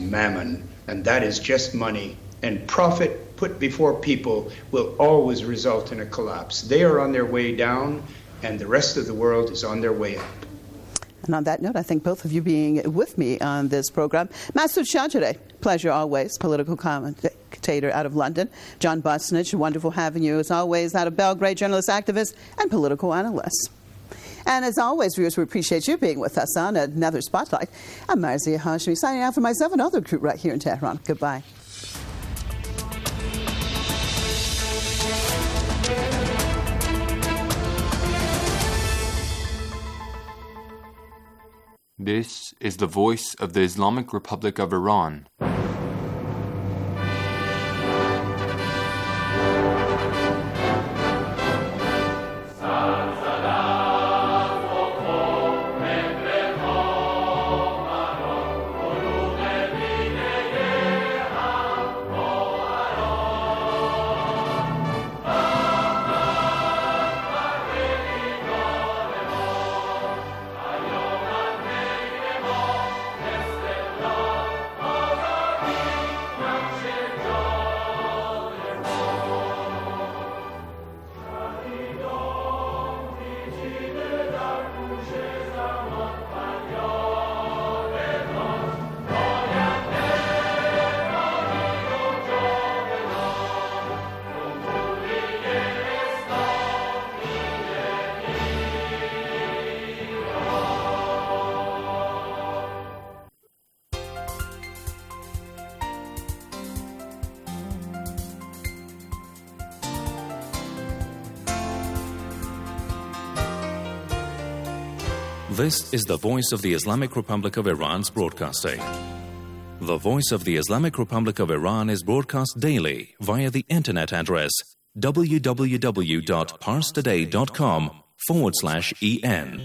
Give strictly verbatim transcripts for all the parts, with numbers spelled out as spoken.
mammon, and that is just money. And profit put before people will always result in a collapse. They are on their way down, and the rest of the world is on their way up. And on that note, I thank both of you being with me on this program. Masood Shajare, pleasure always, political commentator out of London. John Busnich, wonderful having you as always out of Belgrade, journalist, activist, and political analyst. And as always, viewers, we appreciate you being with us on another Spotlight. I'm Marzieh Hashmi, signing out for myself and other crew right here in Tehran. Goodbye. This is the voice of the Islamic Republic of Iran. This is the Voice of the Islamic Republic of Iran's broadcasting. The Voice of the Islamic Republic of Iran is broadcast daily via the internet address www.parstoday.com forward slash en.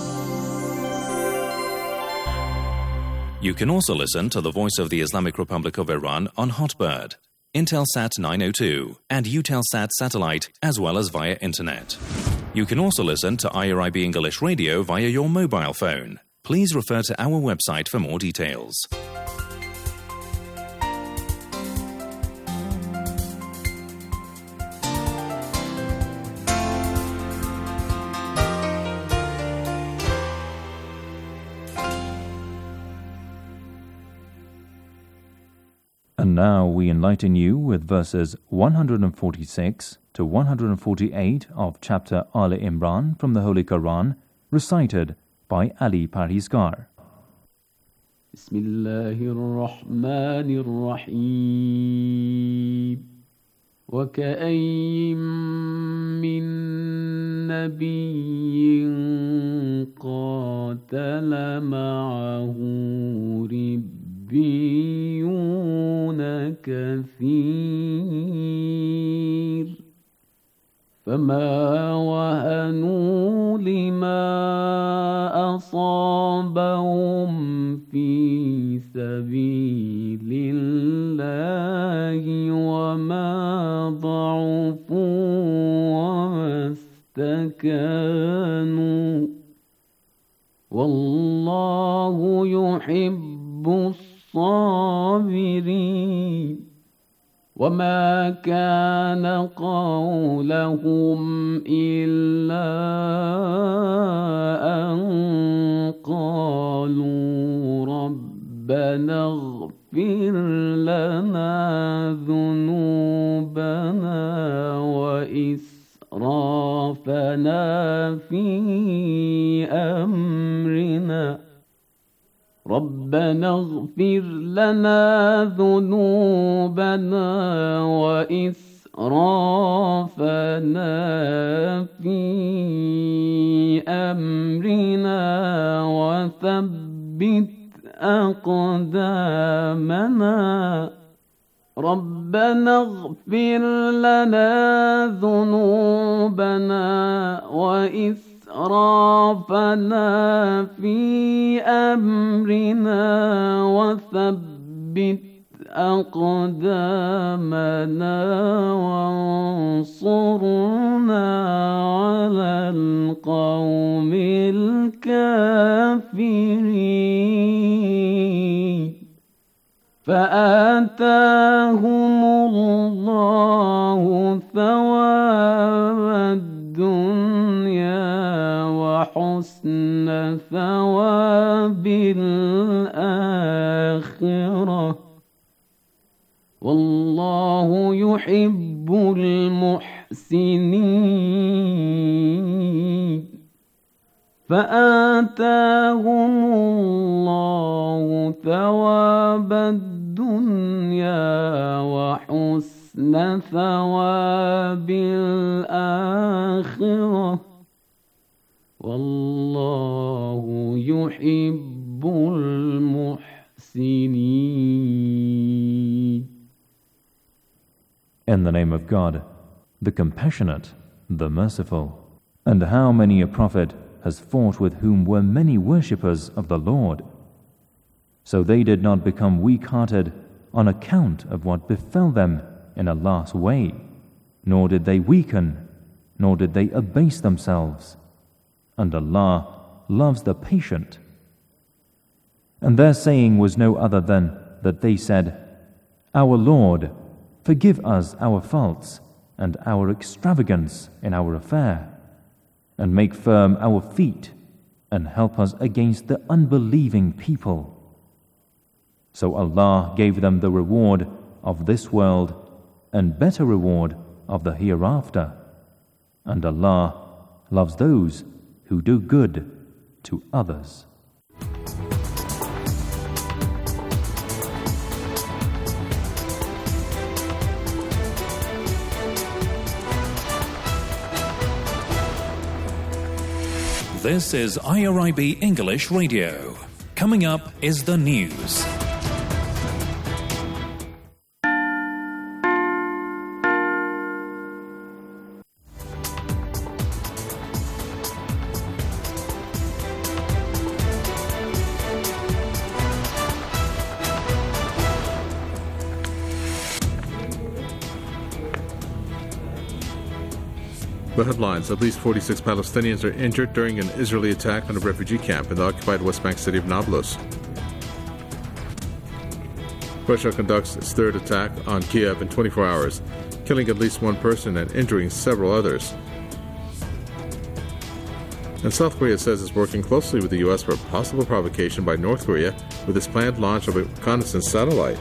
You can also listen to the Voice of the Islamic Republic of Iran on Hotbird, Intelsat nine oh two, and Eutelsat satellite, as well as via internet. You can also listen to I R I B English Radio via your mobile phone. Please refer to our website for more details. And now we enlighten you with verses one forty-six to one forty-eight of chapter Ali Imran from the Holy Quran, recited by Ali Parhizgar. Bismillahir-Rahmanir-Rahim. وَكَأَيٍّ مِّن نَّبِيٍّ قَاتَلَ مَعَهُ رِبِّيُّونَ كَثِيرٌ فما وهنوا لما أصابهم في سبيل الله وما ضعفوا وما استكانوا والله يحب الصابرين وما كان قولهم إلا أن قالوا ربنا اغفر لنا ذنوبنا وإسرافنا في أمرنا ربنا اغفر لنا ذنوبنا وإسرافنا في أمرنا وثبت أقدامنا ربنا اغفر لنا ذنوبنا وإسرافنا إسرافنا في أمرنا وثبت أقدامنا وانصرنا على القوم الكافرين فآتاهم الله ثواب الدنيا وحسن ثواب الآخرة والله يحب المحسنين فآتاهم الله ثواب الدنيا وحسن ثواب الآخرة والله يحب المحسنين. In the name of God, the Compassionate, the Merciful. And how many a prophet has fought with whom were many worshippers of the Lord. So they did not become weak-hearted on account of what befell them in Allah's way, nor did they weaken, nor did they abase themselves. And Allah loves the patient. And their saying was no other than that they said, Our Lord, forgive us our faults and our extravagance in our affair, and make firm our feet, and help us against the unbelieving people. So Allah gave them the reward of this world and better reward of the hereafter. And Allah loves those who do good to others. This is I R I B English Radio. Coming up is the news. The headlines: at least forty-six Palestinians are injured during an Israeli attack on a refugee camp in the occupied West Bank city of Nablus. Russia conducts its third attack on Kiev in twenty-four hours, killing at least one person and injuring several others. And South Korea says it's working closely with the U S for a possible provocation by North Korea with its planned launch of a reconnaissance satellite.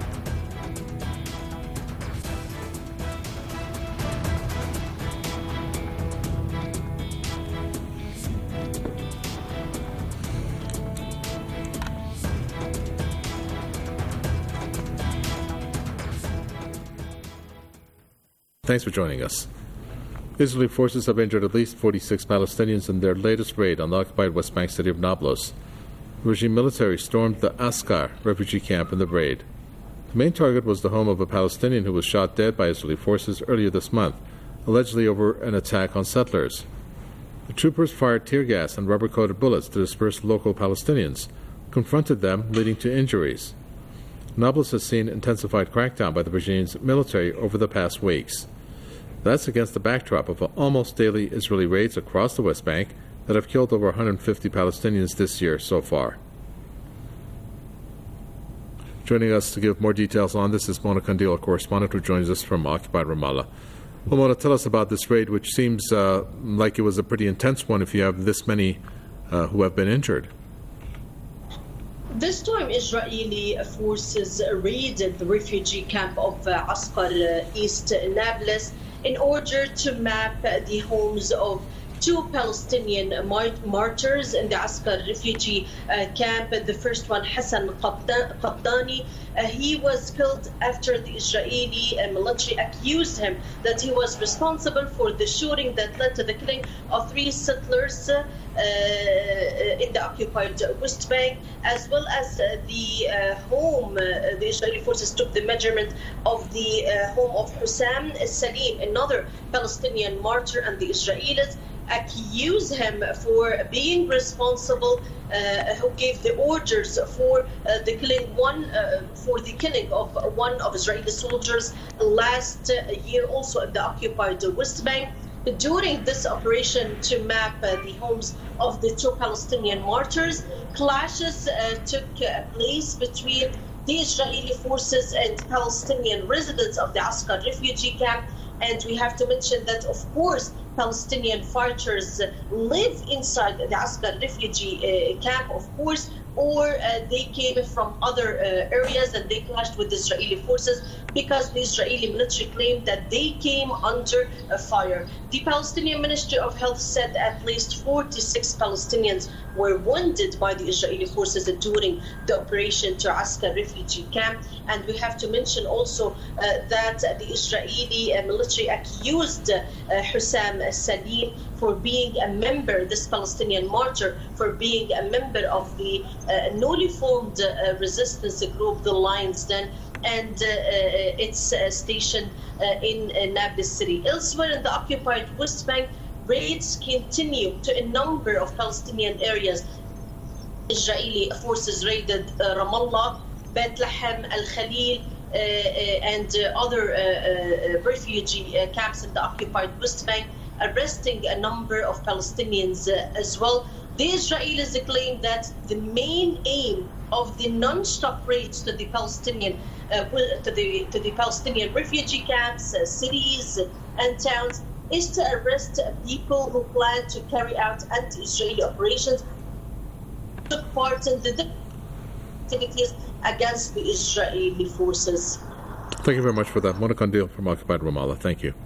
Thanks for joining us. Israeli forces have injured at least forty-six Palestinians in their latest raid on the occupied West Bank city of Nablus. Regime military stormed the Askar refugee camp in the raid. The main target was the home of a Palestinian who was shot dead by Israeli forces earlier this month, allegedly over an attack on settlers. The troopers fired tear gas and rubber-coated bullets to disperse local Palestinians, confronted them, leading to injuries. Nablus has seen intensified crackdown by the regime's military over the past weeks. That's against the backdrop of almost daily Israeli raids across the West Bank that have killed over one hundred fifty Palestinians this year so far. Joining us to give more details on this is Mona Kandil, a correspondent who joins us from occupied Ramallah. Well, Mona, tell us about this raid, which seems uh, like it was a pretty intense one if you have this many uh, who have been injured. This time, Israeli forces raided the refugee camp of uh, Askar, uh, East Nablus, in order to map uh, the homes of two Palestinian mart- martyrs in the Askar refugee uh, camp. The first one, Hassan Qabdani, uh, he was killed after the Israeli uh, military accused him that he was responsible for the shooting that led to the killing of three settlers uh, Uh, in the occupied West Bank, as well as uh, the uh, home. Uh, the Israeli forces took the measurement of the uh, home of Hussam Salim, another Palestinian martyr, and the Israelis accuse him for being responsible, uh, who gave the orders for uh, the killing one, uh, for the killing of one of Israeli soldiers last uh, year, also in the occupied West Bank. During this operation to map uh, the homes of the two Palestinian martyrs, clashes uh, took uh, place between the Israeli forces and Palestinian residents of the Askar refugee camp. And we have to mention that, of course, Palestinian fighters live inside the Askar refugee uh, camp, of course, or uh, they came from other uh, areas and they clashed with the Israeli forces because the Israeli military claimed that they came under uh, fire. The Palestinian Ministry of Health said at least forty-six Palestinians were wounded by the Israeli forces during the operation to Askar refugee camp. And we have to mention also uh, that the Israeli uh, military accused uh, Hussam Salim for being a member, this Palestinian martyr, for being a member of the uh, newly formed uh, resistance group, the Lion's Den, and uh, uh, its uh, station uh, in uh, Nablus city. Elsewhere in the occupied West Bank, raids continue to a number of Palestinian areas. Israeli forces raided uh, Ramallah, Bethlehem, Al-Khalil, uh, uh, and uh, other uh, uh, refugee uh, camps in the occupied West Bank, arresting a number of Palestinians uh, as well. The Israelis claim that the main aim of the non-stop raids to the Palestinian uh, to the to the Palestinian refugee camps, uh, cities, and towns is to arrest people who plan to carry out anti-Israeli operations, took part in the activities against the Israeli forces. Thank you very much for that. Mona Kandil from occupied Ramallah. Thank you.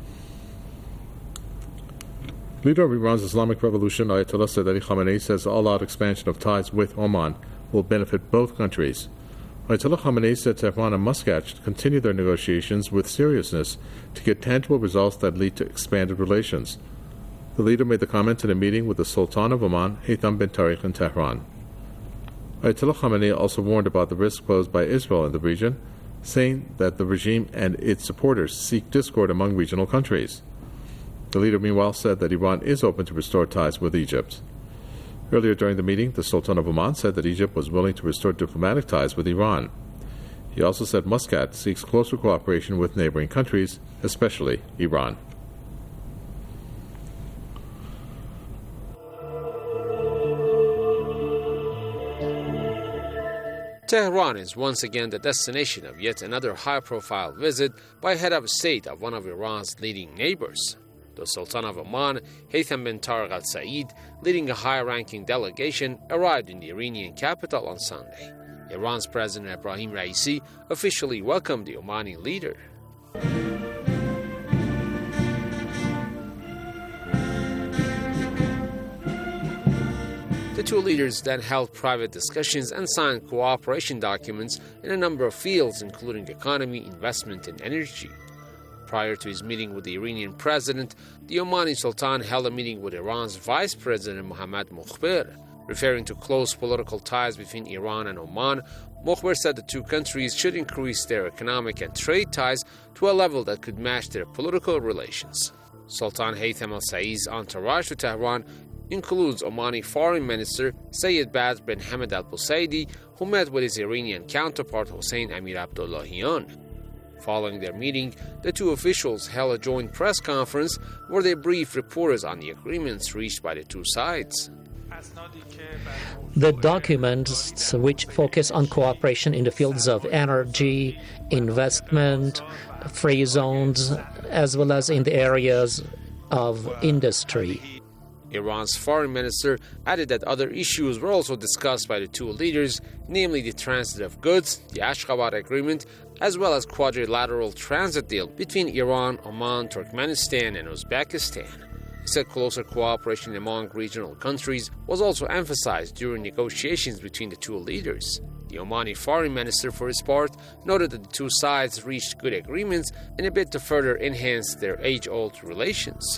Leader of Iran's Islamic Revolution, Ayatollah Sayyid Ali Khamenei, says all-out expansion of ties with Oman will benefit both countries. Ayatollah Khamenei said Tehran and Muscat should continue their negotiations with seriousness to get tangible results that lead to expanded relations. The leader made the comment in a meeting with the Sultan of Oman, Haytham bin Tariq, in Tehran. Ayatollah Khamenei also warned about the risks posed by Israel in the region, saying that the regime and its supporters seek discord among regional countries. The leader, meanwhile, said that Iran is open to restore ties with Egypt. Earlier during the meeting, the Sultan of Oman said that Egypt was willing to restore diplomatic ties with Iran. He also said Muscat seeks closer cooperation with neighboring countries, especially Iran. Tehran is once again the destination of yet another high-profile visit by head of state of one of Iran's leading neighbors. The Sultan of Oman, Haytham bin Tariq Al Said, leading a high-ranking delegation, arrived in the Iranian capital on Sunday. Iran's President Ebrahim Raisi officially welcomed the Omani leader. The two leaders then held private discussions and signed cooperation documents in a number of fields, including economy, investment, and energy. Prior to his meeting with the Iranian president, the Omani Sultan held a meeting with Iran's Vice President Mohammad Mokhber. Referring to close political ties between Iran and Oman, Mokhber said the two countries should increase their economic and trade ties to a level that could match their political relations. Sultan Haytham Al Said's entourage to Tehran includes Omani Foreign Minister Sayyid Badr bin Hamad Al Busaidi, who met with his Iranian counterpart Hossein Amir Abdullahian. Following their meeting, the two officials held a joint press conference where they briefed reporters on the agreements reached by the two sides. The documents, which focus on cooperation in the fields of energy, investment, free zones, as well as in the areas of industry. Iran's foreign minister added that other issues were also discussed by the two leaders, namely the transit of goods, the Ashgabat agreement, as well as quadrilateral transit deal between Iran, Oman, Turkmenistan, and Uzbekistan. He said closer cooperation among regional countries was also emphasized during negotiations between the two leaders. The Omani foreign minister, for his part, noted that the two sides reached good agreements in a bid to further enhance their age-old relations.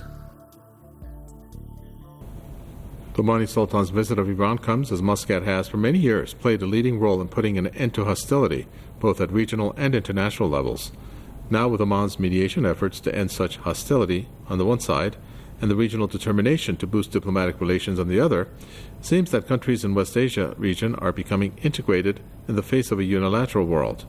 The Omani Sultan's visit of Iran comes as Muscat has, for many years, played a leading role in putting an end to hostility, both at regional and international levels. Now, with Oman's mediation efforts to end such hostility on the one side, and the regional determination to boost diplomatic relations on the other, it seems that countries in West Asia region are becoming integrated in the face of a unilateral world.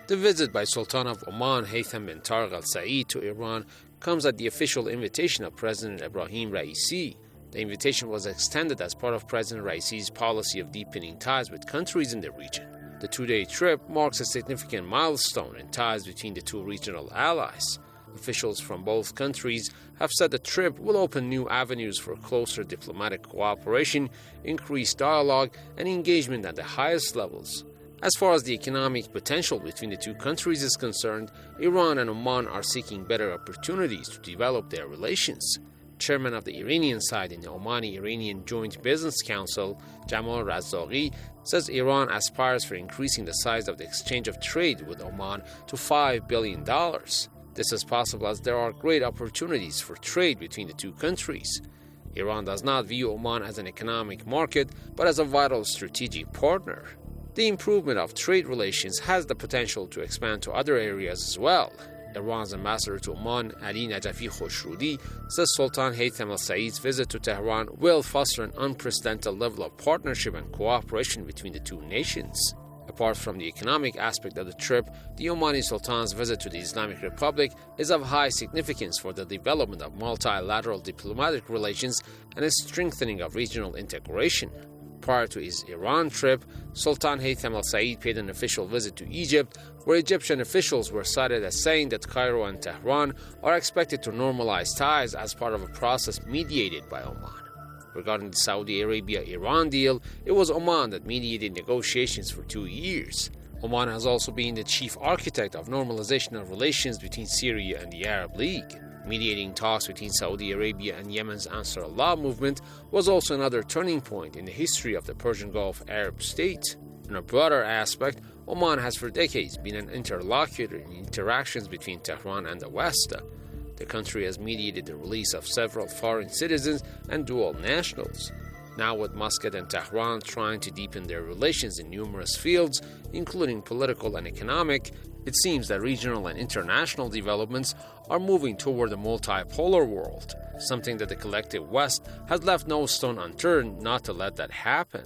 The visit by Sultan of Oman Haytham bin Tariq Al Said to Iran comes at the official invitation of President Ebrahim Raisi. The invitation was extended as part of President Raisi's policy of deepening ties with countries in the region. The two-day trip marks a significant milestone in ties between the two regional allies. Officials from both countries have said the trip will open new avenues for closer diplomatic cooperation, increased dialogue, and engagement at the highest levels. As far as the economic potential between the two countries is concerned, Iran and Oman are seeking better opportunities to develop their relations. Chairman of the Iranian side in the Omani-Iranian Joint Business Council, Jamal Razzaqi, says Iran aspires for increasing the size of the exchange of trade with Oman to five billion dollars. This is possible as there are great opportunities for trade between the two countries. Iran does not view Oman as an economic market, but as a vital strategic partner. The improvement of trade relations has the potential to expand to other areas as well. Iran's ambassador to Oman, Ali Najafi Khoshrudi, says Sultan Haytham Al Said's visit to Tehran will foster an unprecedented level of partnership and cooperation between the two nations. Apart from the economic aspect of the trip, the Omani Sultan's visit to the Islamic Republic is of high significance for the development of multilateral diplomatic relations and a strengthening of regional integration. Prior to his Iran trip, Sultan Haytham Al Said paid an official visit to Egypt, where Egyptian officials were cited as saying that Cairo and Tehran are expected to normalize ties as part of a process mediated by Oman. Regarding the Saudi Arabia-Iran deal, it was Oman that mediated negotiations for two years. Oman has also been the chief architect of normalization of relations between Syria and the Arab League. Mediating talks between Saudi Arabia and Yemen's Ansar Allah movement was also another turning point in the history of the Persian Gulf Arab state. In a broader aspect, Oman has for decades been an interlocutor in interactions between Tehran and the West. The country has mediated the release of several foreign citizens and dual nationals. Now with Muscat and Tehran trying to deepen their relations in numerous fields, including political and economic, it seems that regional and international developments are moving toward a multipolar world, something that the collective West has left no stone unturned not to let that happen.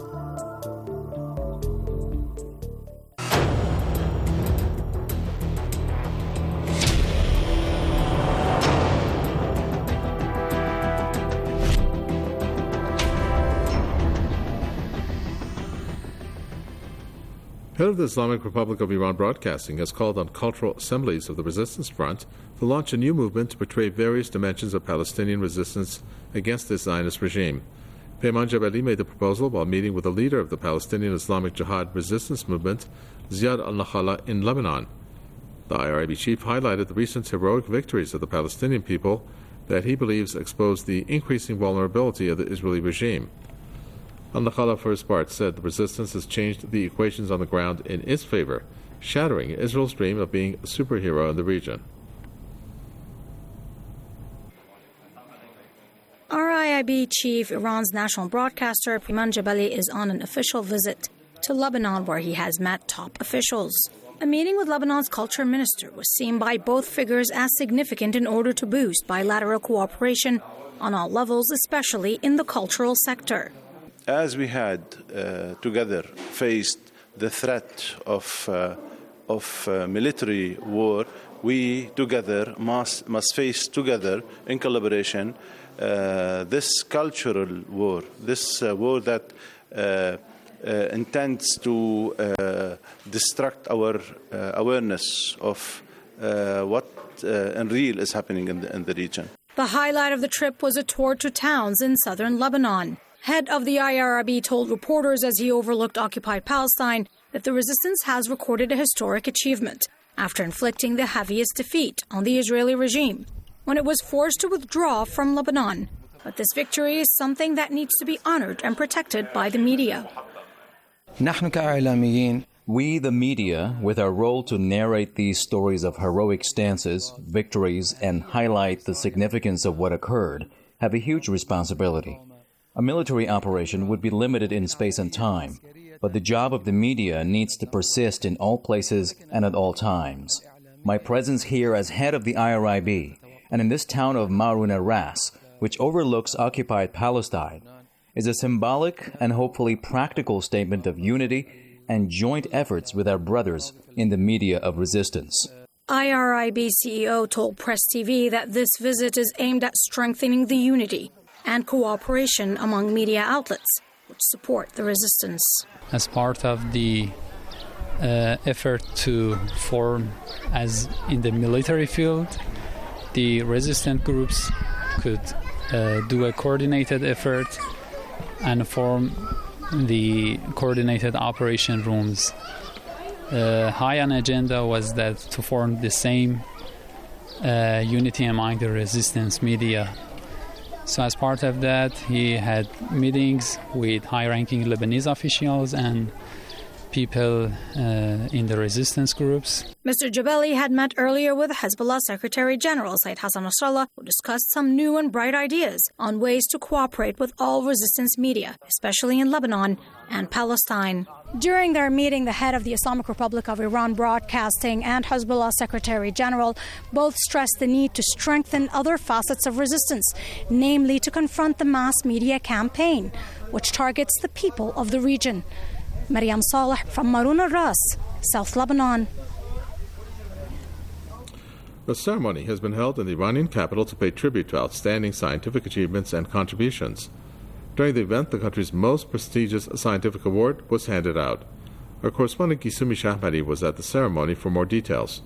Head of the Islamic Republic of Iran Broadcasting has called on cultural assemblies of the Resistance Front to launch a new movement to portray various dimensions of Palestinian resistance against the Zionist regime. Peyman Jebeli made the proposal while meeting with the leader of the Palestinian Islamic Jihad resistance movement, Ziad al-Nakhala, in Lebanon. The I R I B chief highlighted the recent heroic victories of the Palestinian people that he believes expose the increasing vulnerability of the Israeli regime. Al-Nakhala, for his part, said the resistance has changed the equations on the ground in its favor, shattering Israel's dream of being a superhero in the region. R I I B chief, Iran's national broadcaster, Peyman Jebeli, is on an official visit to Lebanon where he has met top officials. A meeting with Lebanon's culture minister was seen by both figures as significant in order to boost bilateral cooperation on all levels, especially in the cultural sector. As we had uh, together faced the threat of uh, of uh, military war, we together must must face together in collaboration uh, this cultural war, this uh, war that uh, uh, intends to uh, destruct our uh, awareness of uh, what uh, in real is happening in the, in the region. The highlight of the trip was a tour to towns in southern Lebanon. Head of the I R I B told reporters as he overlooked occupied Palestine that the resistance has recorded a historic achievement after inflicting the heaviest defeat on the Israeli regime when it was forced to withdraw from Lebanon. But this victory is something that needs to be honored and protected by the media. We, the media, with our role to narrate these stories of heroic stances, victories, and highlight the significance of what occurred, have a huge responsibility. A military operation would be limited in space and time, but the job of the media needs to persist in all places and at all times. My presence here as head of the I R I B and in this town of Maruna Ras, which overlooks occupied Palestine, is a symbolic and hopefully practical statement of unity and joint efforts with our brothers in the media of resistance. I R I B C E O told Press T V that this visit is aimed at strengthening the unity and cooperation among media outlets which support the resistance. As part of the uh, effort to form, as in the military field, the resistant groups could uh, do a coordinated effort and form the coordinated operation rooms. Uh, high on agenda was that to form the same uh, unity among the resistance media. So as part of that, he had meetings with high-ranking Lebanese officials and people uh, in the resistance groups. Mister Jebeli had met earlier with Hezbollah Secretary General Said Hassan Nasrallah, who discussed some new and bright ideas on ways to cooperate with all resistance media, especially in Lebanon and Palestine. During their meeting, the head of the Islamic Republic of Iran Broadcasting and Hezbollah Secretary General both stressed the need to strengthen other facets of resistance, namely to confront the mass media campaign, which targets the people of the region. Maryam Saleh from Marun al-Ras, South Lebanon. A ceremony has been held in the Iranian capital to pay tribute to outstanding scientific achievements and contributions. During the event, the country's most prestigious scientific award was handed out. Our correspondent Gisumi Shahmadi was at the ceremony for more details.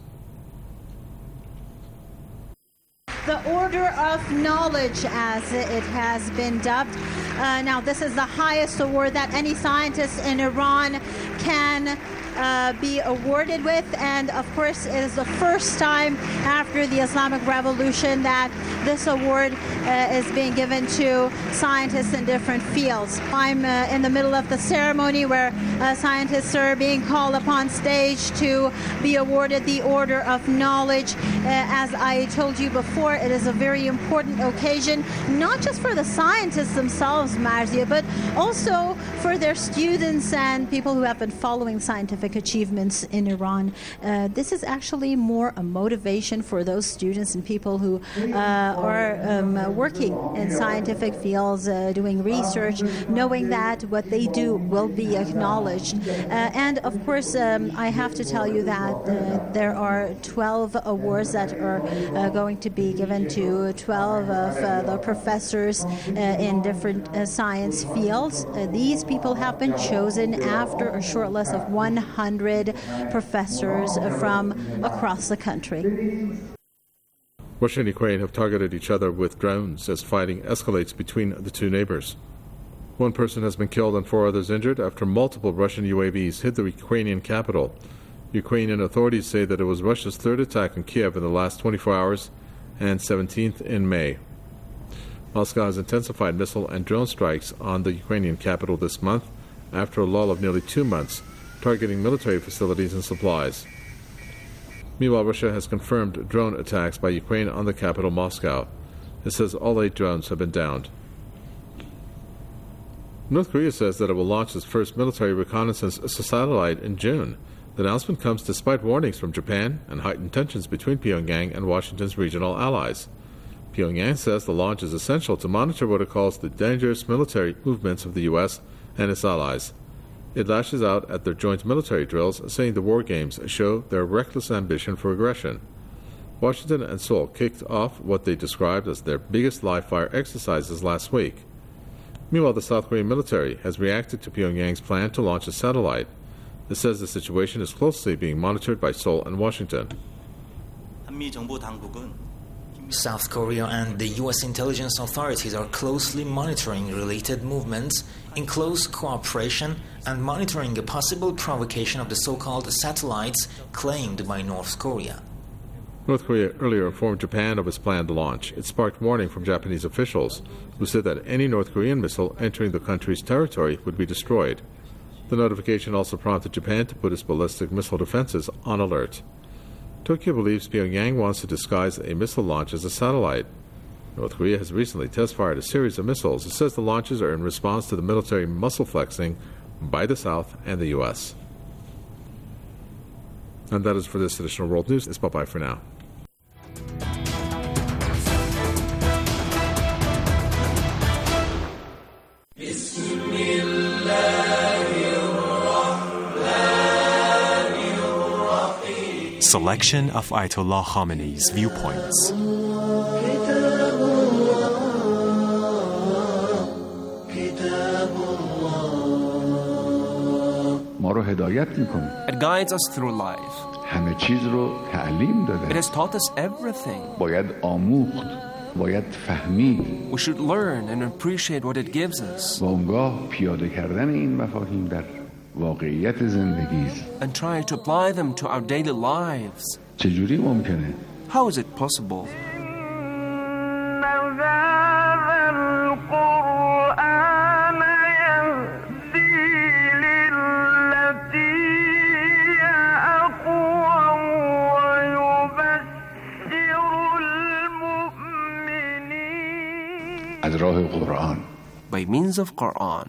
The Order of Knowledge, as it has been dubbed. Uh, now, this is the highest award that any scientist in Iran can uh, be awarded with, and of course it is the first time after the Islamic Revolution that this award uh, is being given to scientists in different fields. I'm uh, in the middle of the ceremony where uh, scientists are being called upon stage to be awarded the Order of Knowledge. Uh, as I told you before, it is a very important occasion, not just for the scientists themselves, Marzia, but also for their students and people who have been following scientific achievements in Iran. Uh, this is actually more a motivation for those students and people who uh, are um, working in scientific fields, uh, doing research, knowing that what they do will be acknowledged. Uh, and of course, um, I have to tell you that uh, there are twelve awards that are uh, going to be given to twelve of uh, the professors uh, in different uh, science fields. Uh, these people have been chosen after a short list of one hundred professors from across the country. Russia and Ukraine have targeted each other with drones as fighting escalates between the two neighbors. One person has been killed and four others injured after multiple Russian U A Vs hit the Ukrainian capital. Ukrainian authorities say that it was Russia's third attack on Kiev in the last twenty-four hours and seventeenth in May. Moscow has intensified missile and drone strikes on the Ukrainian capital this month after a lull of nearly two months, targeting military facilities and supplies. Meanwhile, Russia has confirmed drone attacks by Ukraine on the capital, Moscow. It says all eight drones have been downed. North Korea says that it will launch its first military reconnaissance satellite in June. The announcement comes despite warnings from Japan and heightened tensions between Pyongyang and Washington's regional allies. Pyongyang says the launch is essential to monitor what it calls the dangerous military movements of the U S and its allies. It lashes out at their joint military drills, saying the war games show their reckless ambition for aggression. Washington and Seoul kicked off what they described as their biggest live-fire exercises last week. Meanwhile, the South Korean military has reacted to Pyongyang's plan to launch a satellite. It says the situation is closely being monitored by Seoul and Washington. South Korea and the U S intelligence authorities are closely monitoring related movements in close cooperation and monitoring a possible provocation of the so-called satellites claimed by North Korea. North Korea earlier informed Japan of its planned launch. It sparked warning from Japanese officials who said that any North Korean missile entering the country's territory would be destroyed. The notification also prompted Japan to put its ballistic missile defenses on alert. Tokyo believes Pyongyang wants to disguise a missile launch as a satellite. North Korea has recently test-fired a series of missiles. It says the launches are in response to the military muscle flexing by the South and the U S. And that is for this edition of World News. It's bye-bye for now. Bismillah. selection of Ayatollah Khamenei's viewpoints. It guides us through life. It has taught us everything. We should learn and appreciate what it gives us. And try to apply them to our daily lives. How is it possible? By means of Quran.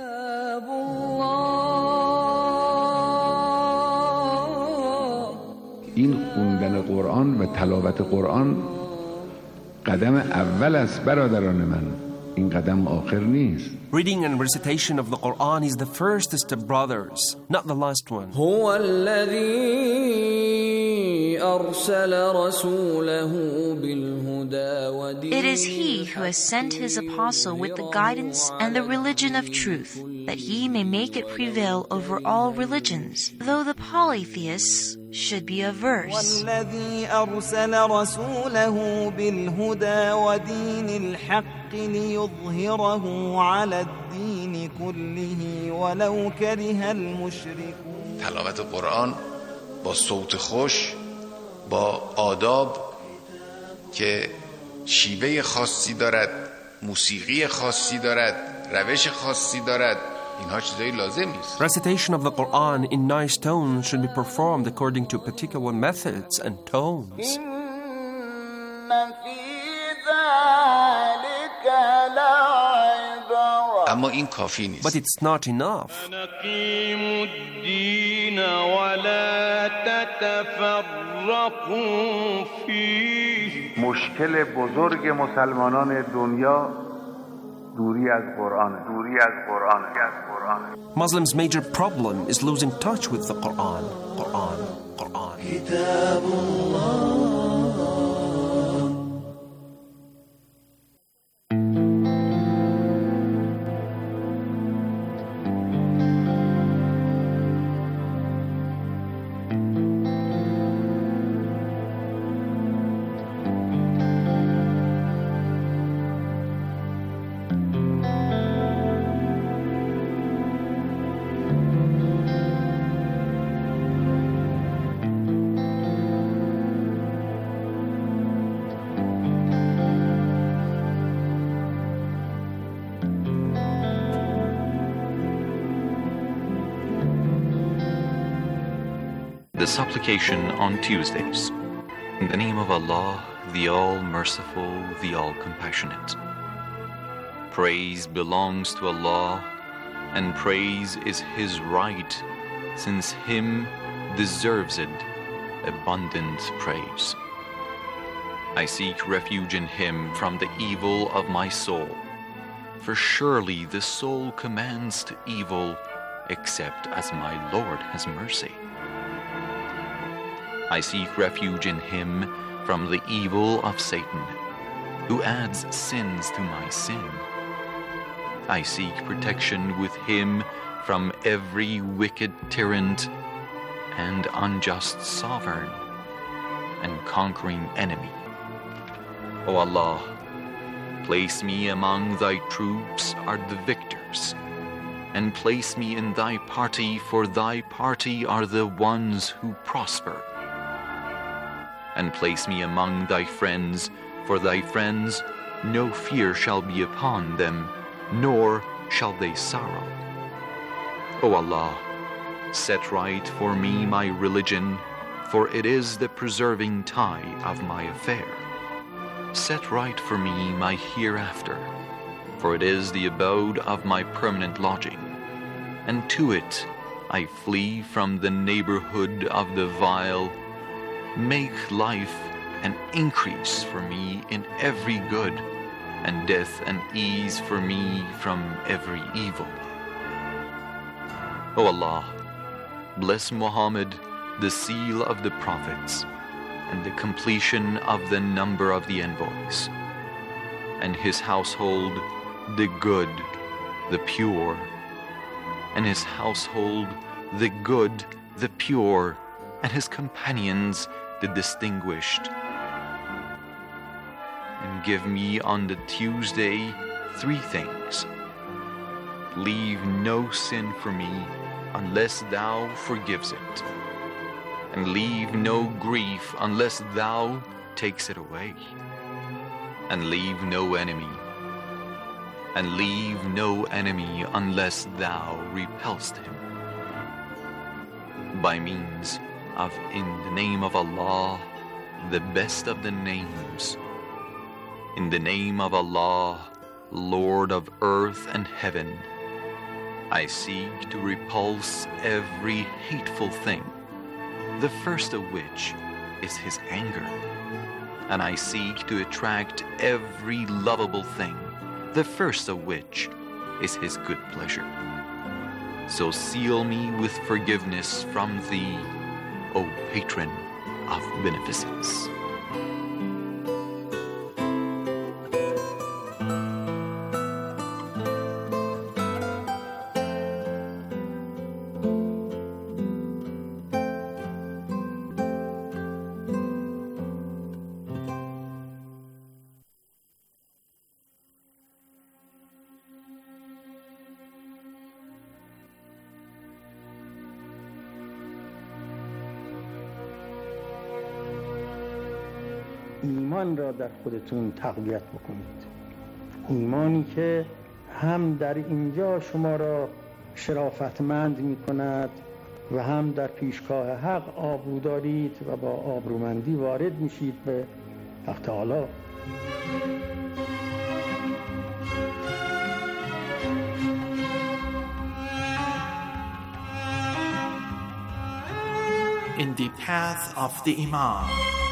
این خوندن قرآن و تلاوت قرآن قدم اول است برادران من. این قدم آخر نیست. Reading and recitation of the Quran is the first step, brothers, not the last one. هو الذي أرسل رسوله بالهدى ودين. It is He who has sent His apostle with the guidance and the religion of truth, that He may make it prevail over all religions, though the polytheists should be averse. والذي أرسل رسوله بالهدى ودين الحق ليظهره على الدين كله ولو كره المشركون. تلاوت قرآن با صوت خوش، با آداب که شیوه خاصی دارد، موسیقی خاصی دارد، روش خاصی دارد، اینها چیزای لازمی است. Recitation of the Quran in nice tones should be performed according to particular methods and tones. اما این کافی نیست. But it's not enough. نقيم الدين ولا تتفرقوا فيه. مشکل بزرگ مسلمانان دنیا دوری از قرآن، دوری از قرآن، از قرآن. Muslims' major problem is losing touch with the Quran. Quran, Quran. كتاب الله. The supplication on Tuesdays. In the name of Allah, the All-Merciful, the All-Compassionate. Praise belongs to Allah, and praise is His right, since Him deserves it abundant praise. I seek refuge in Him from the evil of my soul, for surely the soul commands to evil except as my Lord has mercy. I seek refuge in Him from the evil of Satan, who adds sins to my sin. I seek protection with Him from every wicked tyrant and unjust sovereign and conquering enemy. O Allah, place me among Thy troops are the victors, and place me in Thy party, for Thy party are the ones who prosper. And place me among Thy friends, for Thy friends no fear shall be upon them, nor shall they sorrow. O Allah, set right for me my religion, for it is the preserving tie of my affair. Set right for me my hereafter, for it is the abode of my permanent lodging, and to it I flee from the neighborhood of the vile. Make life an increase for me in every good, and death an ease for me from every evil. O Allah, bless Muhammad, the seal of the prophets, and the completion of the number of the envoys, and his household the good, the pure, and his household the good, the pure, and his companions the distinguished. And give me on the Tuesday three things. Leave no sin for me unless thou forgives it, and leave no grief unless thou takes it away, and leave no enemy, and leave no enemy unless thou repelst him. By means of, in the name of Allah, the best of the names, in the name of Allah, Lord of earth and heaven, I seek to repulse every hateful thing, the first of which is his anger, and I seek to attract every lovable thing, the first of which is his good pleasure. So seal me with forgiveness from thee, O patron of beneficence. ایمان را در خودتون تقویت بکنید، ایمانی که هم در اینجا شما را شرافتمند می کند و هم در پیشگاه حق آبرو دارید و با آبرومندی وارد میشید به حق تعالی. In the path of the Imam.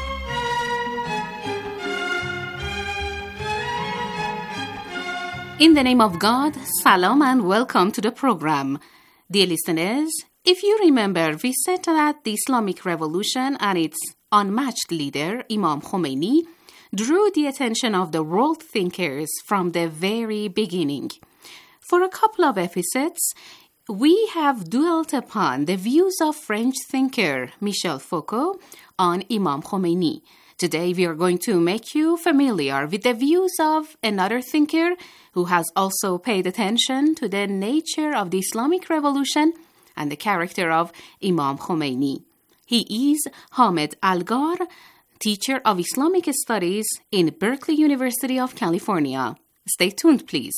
In the name of God, salam and welcome to the program. Dear listeners, if you remember, we said that the Islamic Revolution and its unmatched leader, Imam Khomeini, drew the attention of the world thinkers from the very beginning. For a couple of episodes, we have dwelt upon the views of French thinker Michel Foucault on Imam Khomeini. Today, we are going to make you familiar with the views of another thinker who has also paid attention to the nature of the Islamic Revolution and the character of Imam Khomeini. He is Hamed Algar, teacher of Islamic Studies in Berkeley University of California. Stay tuned, please.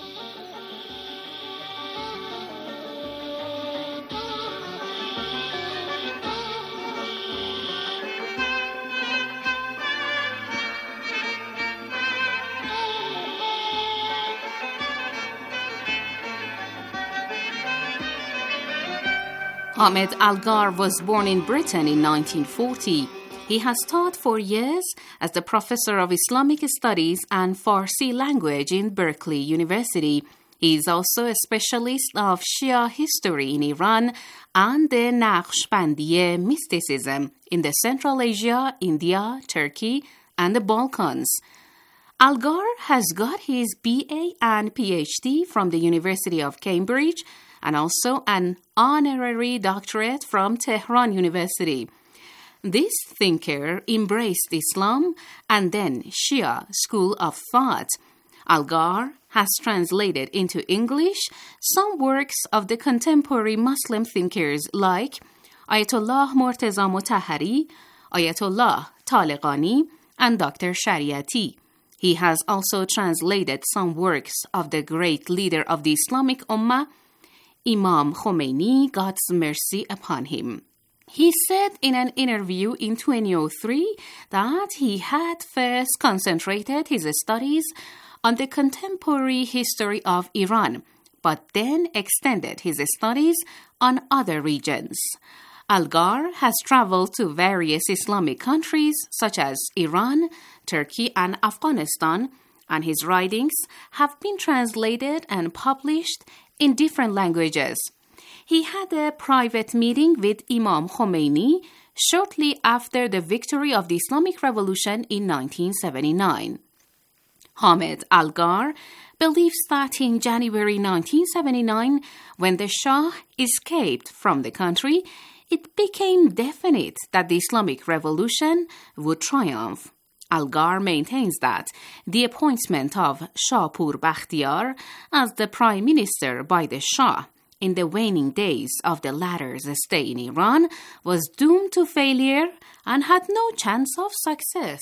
Hamed Algar was born in Britain in nineteen forty. He has taught for years as the professor of Islamic Studies and Farsi language in Berkeley University. He is also a specialist of Shia history in Iran and the Naqshbandiya mysticism in the Central Asia, India, Turkey, and the Balkans. Algar has got his B A and P H D from the University of Cambridge and also an honorary doctorate from Tehran University. This thinker embraced Islam and then Shia school of thought. Algar has translated into English some works of the contemporary Muslim thinkers like Ayatollah Murtaza Mutahhari, Ayatollah Taleghani, and Doctor Shariati. He has also translated some works of the great leader of the Islamic Ummah, Imam Khomeini, God's mercy upon him. He said in an interview in twenty oh three that he had first concentrated his studies on the contemporary history of Iran, but then extended his studies on other regions. Algar has traveled to various Islamic countries such as Iran, Turkey, and Afghanistan, and his writings have been translated and published in different languages. he had a private meeting with Imam Khomeini shortly after the victory of the Islamic Revolution in nineteen seventy-nine. Hamed Algar believes that in January nineteen seventy-nine, when the Shah escaped from the country, it became definite that the Islamic Revolution would triumph. Algar maintains that the appointment of Shahpur Bakhtiar as the prime minister by the Shah in the waning days of the latter's stay in Iran was doomed to failure and had no chance of success.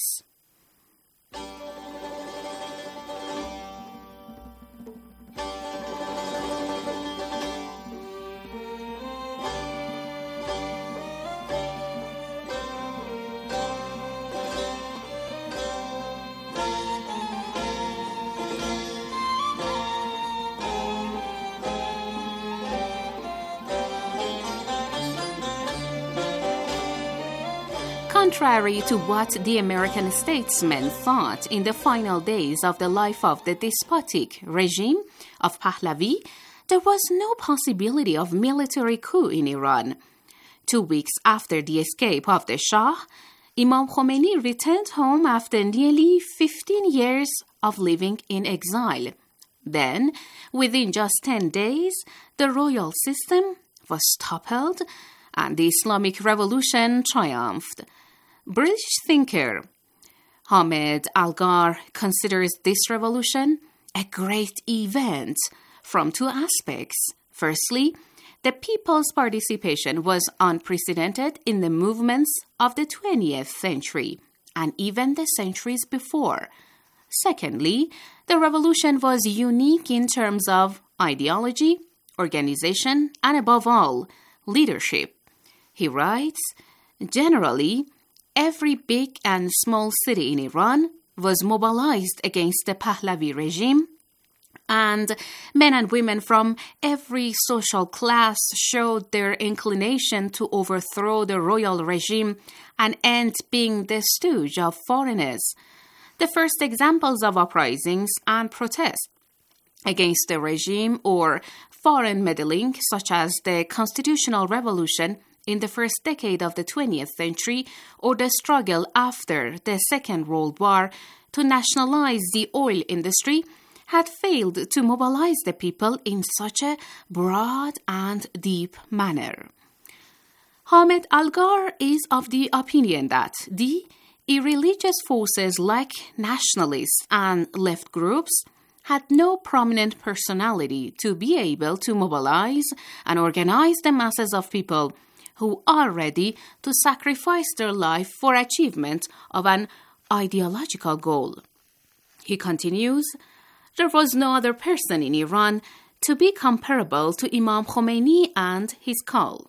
Contrary to what the American statesmen thought in the final days of the life of the despotic regime of Pahlavi, there was no possibility of military coup in Iran. Two weeks after the escape of the Shah, Imam Khomeini returned home after nearly fifteen years of living in exile. Then, within just ten days, the royal system was toppled and the Islamic Revolution triumphed. British thinker Hamed Algar considers this revolution a great event from two aspects. Firstly, the people's participation was unprecedented in the movements of the twentieth century and even the centuries before. Secondly, the revolution was unique in terms of ideology, organization, and above all, leadership. He writes, generally, every big and small city in Iran was mobilized against the Pahlavi regime, and men and women from every social class showed their inclination to overthrow the royal regime and end being the stooge of foreigners. The first examples of uprisings and protests against the regime or foreign meddling, such as the Constitutional Revolution in the first decade of the twentieth century, or the struggle after the Second World War to nationalize the oil industry, had failed to mobilize the people in such a broad and deep manner. Hamed Algar is of the opinion that the irreligious forces like nationalists and left groups had no prominent personality to be able to mobilize and organize the masses of people who are ready to sacrifice their life for achievement of an ideological goal. He continues, there was no other person in Iran to be comparable to Imam Khomeini and his call.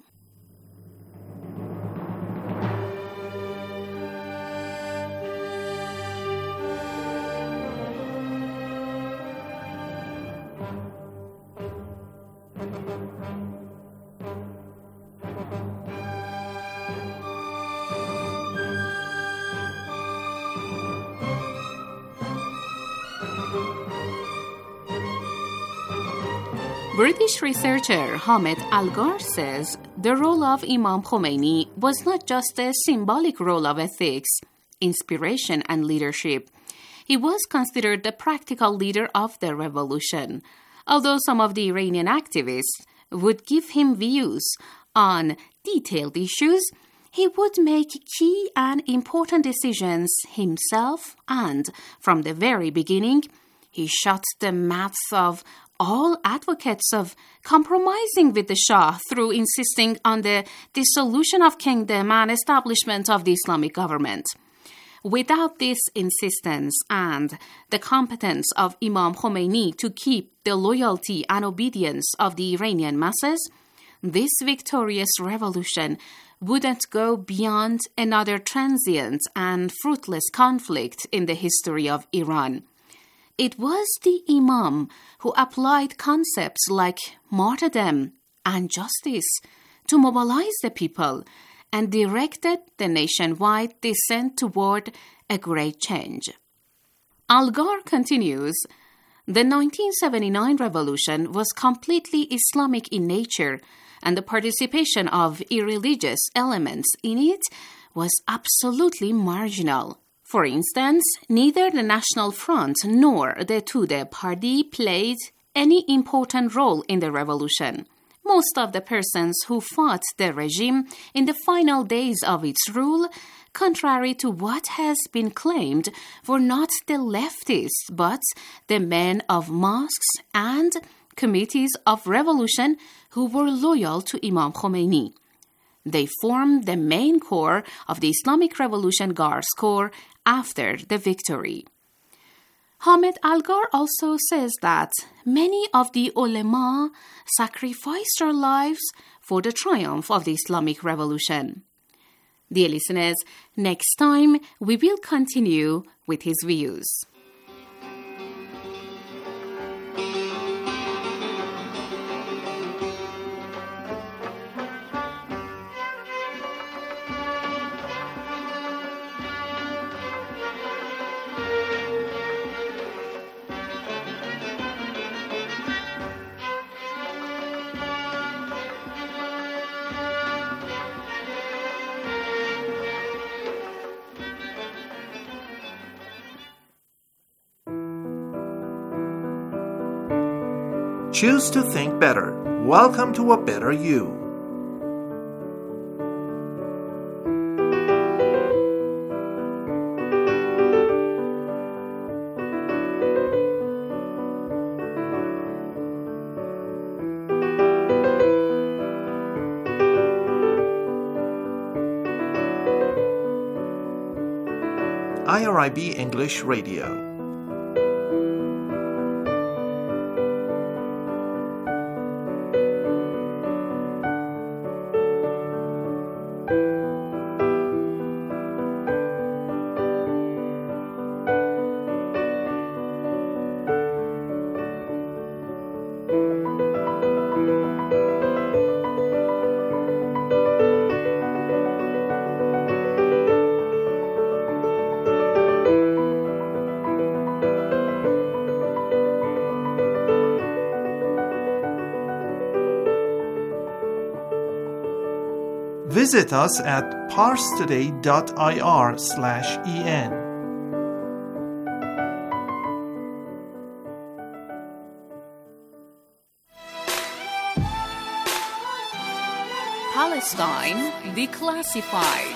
British researcher Hamed Algar says the role of Imam Khomeini was not just a symbolic role of ethics, inspiration, and leadership. He was considered the practical leader of the revolution. Although some of the Iranian activists would give him views on detailed issues, he would make key and important decisions himself, and from the very beginning, he shut the mouths of all advocates of compromising with the Shah through insisting on the dissolution of kingdom and establishment of the Islamic government. Without this insistence and the competence of Imam Khomeini to keep the loyalty and obedience of the Iranian masses, this victorious revolution wouldn't go beyond another transient and fruitless conflict in the history of Iran. It was the Imam who applied concepts like martyrdom and justice to mobilize the people and directed the nationwide descent toward a great change. Algar continues, The nineteen seventy-nine revolution was completely Islamic in nature, and the participation of irreligious elements in it was absolutely marginal. For instance, neither the National Front nor the Tudeh Party played any important role in the revolution. Most of the persons who fought the regime in the final days of its rule, contrary to what has been claimed, were not the leftists, but the men of mosques and committees of revolution who were loyal to Imam Khomeini. They formed the main core of the Islamic Revolution Guards Corps after the victory. Hamid Algar also says that many of the ulema sacrificed their lives for the triumph of the Islamic Revolution. Dear listeners, next time we will continue with his views. Choose to think better. Welcome to a better you. I R I B English Radio. Visit us at parstoday.ir slash en. Palestine Declassified.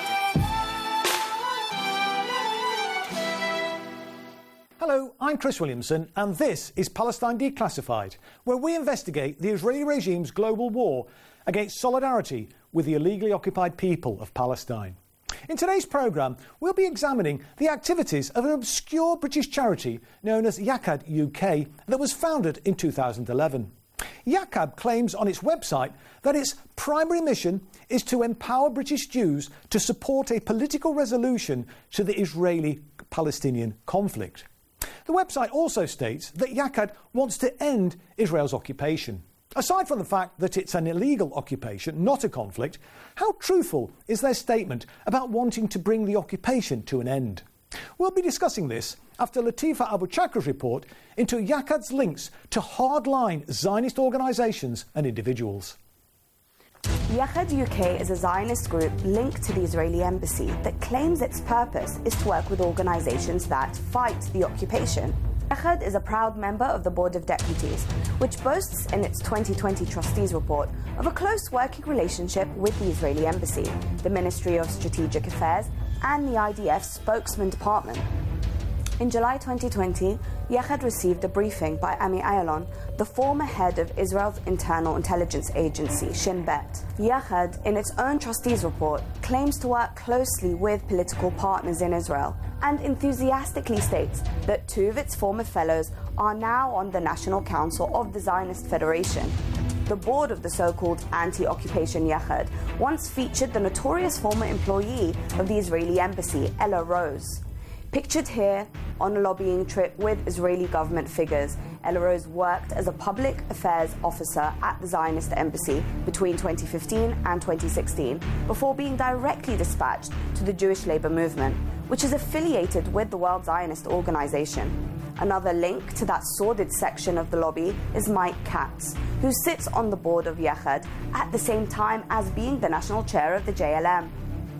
Hello, I'm Chris Williamson, and this is Palestine Declassified, where we investigate the Israeli regime's global war against solidarity with the illegally occupied people of Palestine. In today's programme, we'll be examining the activities of an obscure British charity known as Yaqad U K that was founded in two thousand eleven. Yaqad claims on its website that its primary mission is to empower British Jews to support a political resolution to the Israeli-Palestinian conflict. The website also states that Yaqad wants to end Israel's occupation. Aside from the fact that it's an illegal occupation, not a conflict, how truthful is their statement about wanting to bring the occupation to an end? We'll be discussing this after Latifa Abu Chakra's report into Yaqad's links to hardline Zionist organisations and individuals. Yaqad U K is a Zionist group linked to the Israeli embassy that claims its purpose is to work with organisations that fight the occupation. Yaqad is a proud member of the Board of Deputies, which boasts in its twenty twenty Trustees Report of a close working relationship with the Israeli Embassy, the Ministry of Strategic Affairs, and the I D F Spokesman Department. In July twenty twenty, Yaqad received a briefing by Ami Ayalon, the former head of Israel's internal intelligence agency, Shin Bet. Yaqad, in its own Trustees Report, claims to work closely with political partners in Israel and enthusiastically states that two of its former fellows are now on the National Council of the Zionist Federation. The board of the so-called anti-occupation Yaqad once featured the notorious former employee of the Israeli embassy, Ella Rose. Pictured here on a lobbying trip with Israeli government figures, Ella-Rose worked as a public affairs officer at the Zionist embassy between twenty fifteen and twenty sixteen before being directly dispatched to the Jewish Labour Movement, which is affiliated with the World Zionist Organization. Another link to that sordid section of the lobby is Mike Katz, who sits on the board of Yachad at the same time as being the national chair of the J L M.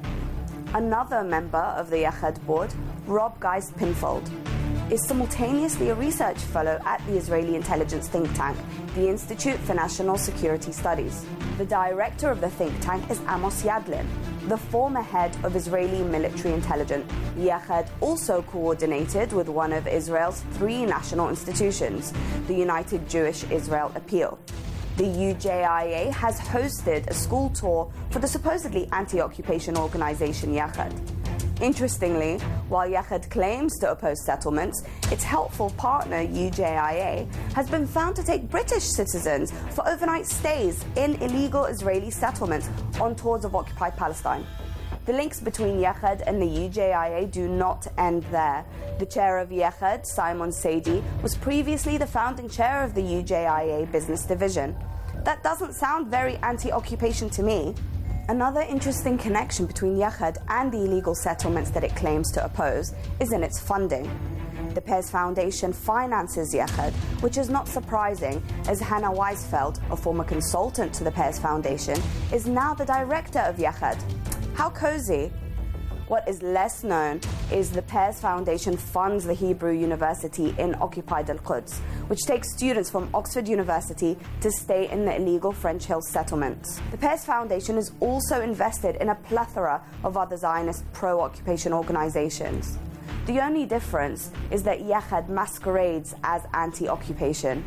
Another member of the Yachad board, Rob Geist-Pinfold, is simultaneously a research fellow at the Israeli intelligence think tank, the Institute for National Security Studies. The director of the think tank is Amos Yadlin, the former head of Israeli military intelligence. Yachad also coordinated with one of Israel's three national institutions, the United Jewish Israel Appeal. The U J I A has hosted a school tour for the supposedly anti-occupation organization Yachad. Interestingly, while Yachad claims to oppose settlements, its helpful partner U J I A has been found to take British citizens for overnight stays in illegal Israeli settlements on tours of occupied Palestine. The links between Yachad and the U J I A do not end there. The chair of Yachad, Simon Saidi, was previously the founding chair of the U J I A business division. That doesn't sound very anti-occupation to me. Another interesting connection between Yachad and the illegal settlements that it claims to oppose is in its funding. The Pears Foundation finances Yachad, which is not surprising, as Hannah Weisfeld, a former consultant to the Pears Foundation, is now the director of Yachad. How cozy. What is less known is the Pears Foundation funds the Hebrew University in occupied Al-Quds, which takes students from Oxford University to stay in the illegal French Hill settlements. The Pears Foundation is also invested in a plethora of other Zionist pro-occupation organizations. The only difference is that Yachad masquerades as anti-occupation.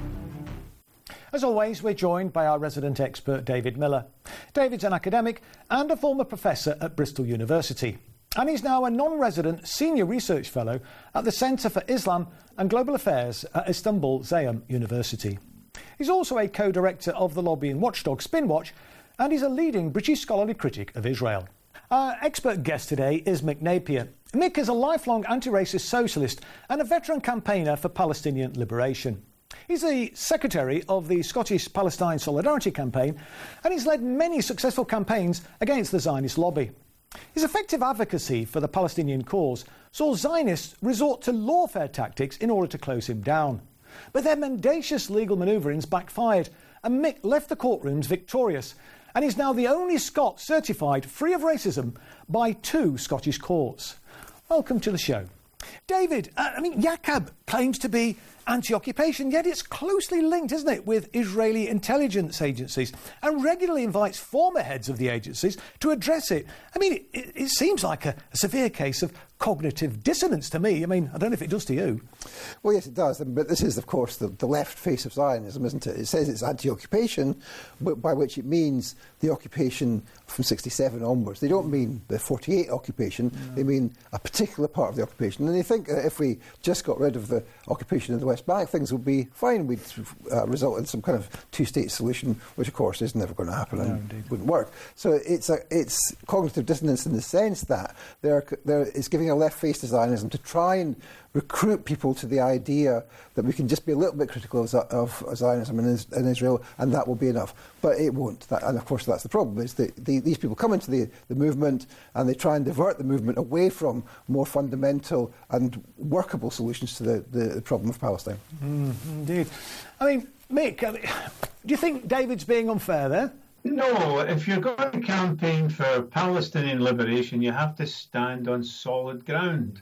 As always, we're joined by our resident expert, David Miller. David's an academic and a former professor at Bristol University, and he's now a non-resident senior research fellow at the Centre for Islam and Global Affairs at Istanbul Zeyim University. He's also a co-director of the lobbying watchdog Spinwatch, and he's a leading British scholarly critic of Israel. Our expert guest today is Mick Napier. Mick is a lifelong anti-racist socialist and a veteran campaigner for Palestinian liberation. He's the secretary of the Scottish Palestine Solidarity Campaign, and he's led many successful campaigns against the Zionist lobby. His effective advocacy for the Palestinian cause saw Zionists resort to lawfare tactics in order to close him down. But their mendacious legal manoeuvrings backfired, and Mick left the courtrooms victorious, and is now the only Scot certified free of racism by two Scottish courts. Welcome to the show. David, uh, I mean, Yachad claims to be anti-occupation, yet it's closely linked, isn't it, with Israeli intelligence agencies, and regularly invites former heads of the agencies to address it. I mean, it, it, it seems like a, a severe case of cognitive dissonance to me. I mean, I don't know if it does to you. Well, yes, it does. But this is, of course, the, the left face of Zionism, isn't it? It says it's anti-occupation, by which it means the occupation from sixty-seven onwards. They don't mean the forty-eight occupation. No. They mean a particular part of the occupation. And they think that if we just got rid of the occupation of the West Bank, things would be fine. We'd uh, result in some kind of two-state solution, which, of course, is never going to happen no, and indeed. wouldn't work. So it's a, it's cognitive dissonance in the sense that they're, they're, it's giving a left face to Zionism to try and recruit people to the idea that we can just be a little bit critical of, of Zionism in, in Israel, and that will be enough. But it won't. That, and of course, that's the problem, is that the, these people come into the, the movement and they try and divert the movement away from more fundamental and workable solutions to the, the problem of Palestine. Mm, indeed. I mean, Mick, I mean, do you think David's being unfair there? No, if you're going to campaign for Palestinian liberation, you have to stand on solid ground.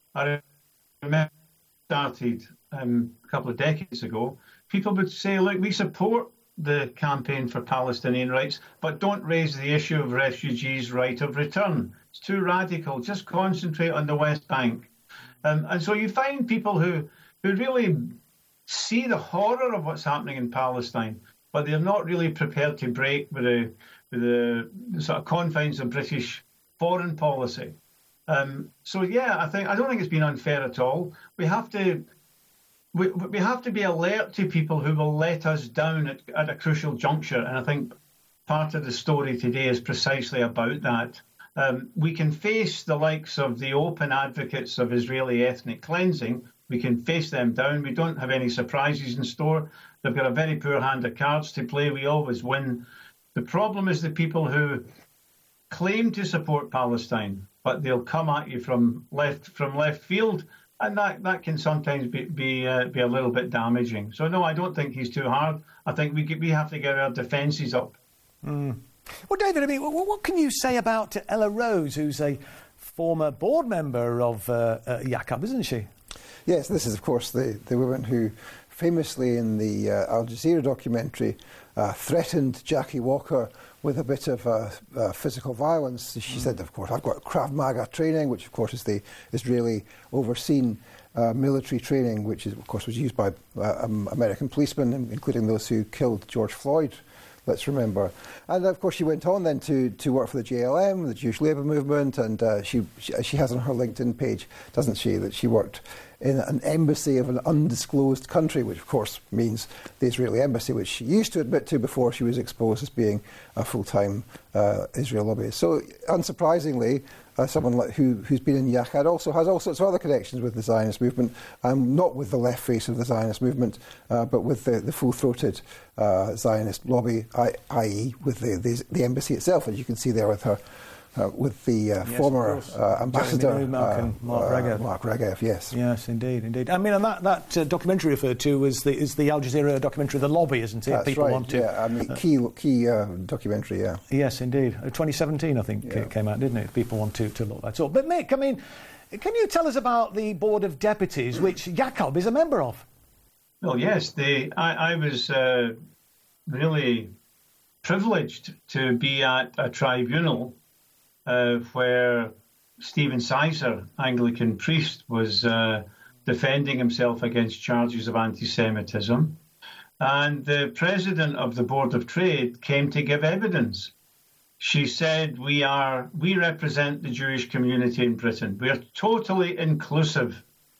I remember started um, a couple of decades ago, people would say, look, we support the campaign for Palestinian rights, but don't raise the issue of refugees' right of return. It's too radical. Just concentrate on the West Bank. Um, and so you find people who, who really see the horror of what's happening in Palestine, but they're not really prepared to break with the, with the, the sort of confines of British foreign policy. Um, so yeah, I think I don't think it's been unfair at all. We have to we, we have to be alert to people who will let us down at, at a crucial juncture, and I think part of the story today is precisely about that. Um, we can face the likes of the open advocates of Israeli ethnic cleansing, We can face them down. We don't have any surprises in store. They've got a very poor hand of cards to play. We always win. The problem is the people who claim to support Palestine, but they'll come at you from left from left field, and that, that can sometimes be be, uh, be a little bit damaging. So no, I don't think he's too hard. I think we we have to get our defences up. Mm. Well, David, I mean, what, what can you say about Ella Rose, who's a former board member of uh, uh, Yaqub, isn't she? Yes, this is, of course, the, the woman who famously in the uh, Al Jazeera documentary uh, threatened Jackie Walker with a bit of uh, uh, physical violence. She mm. said, of course, I've got Krav Maga training, which, of course, is the Israeli overseen uh, military training, which, is, of course, was used by uh, um, American policemen, including those who killed George Floyd, let's remember. And, of course, she went on then to, to work for the J L M, the Jewish Labour Movement, and uh, she, she she has on her LinkedIn page, doesn't she, that she worked in an embassy of an undisclosed country, which of course means the Israeli embassy, which she used to admit to before she was exposed as being a full-time uh, Israel lobbyist. So, unsurprisingly, uh, someone like who, who's been in Yaqub also has all sorts of other connections with the Zionist movement, um, not with the left face of the Zionist movement, uh, but with the, the full-throated uh, Zionist lobby, that is with the, the, the embassy itself, as you can see there with her. Uh, with the uh, yes, former uh, ambassador, uh, Mark, Mark Regev. Uh, Mark Regev, yes. Yes, indeed, indeed. I mean, and that, that uh, documentary referred to is the, is the Al Jazeera documentary, The Lobby, isn't it? That's People right, want to, yeah. I mean, uh, key, key uh, documentary, yeah. Yes, indeed. Uh, twenty seventeen, I think, yeah. it came out, didn't it? People want to, to look at all. But, Mick, I mean, can you tell us about the Board of Deputies, which Yaqub is a member of? Well, yes. They, I, I was uh, really privileged to be at a tribunal Uh, where Stephen Sizer, Anglican priest, was uh, defending himself against charges of anti-Semitism. And the president of the Board of Trade came to give evidence. She said, we are, we represent the Jewish community in Britain. We are totally inclusive.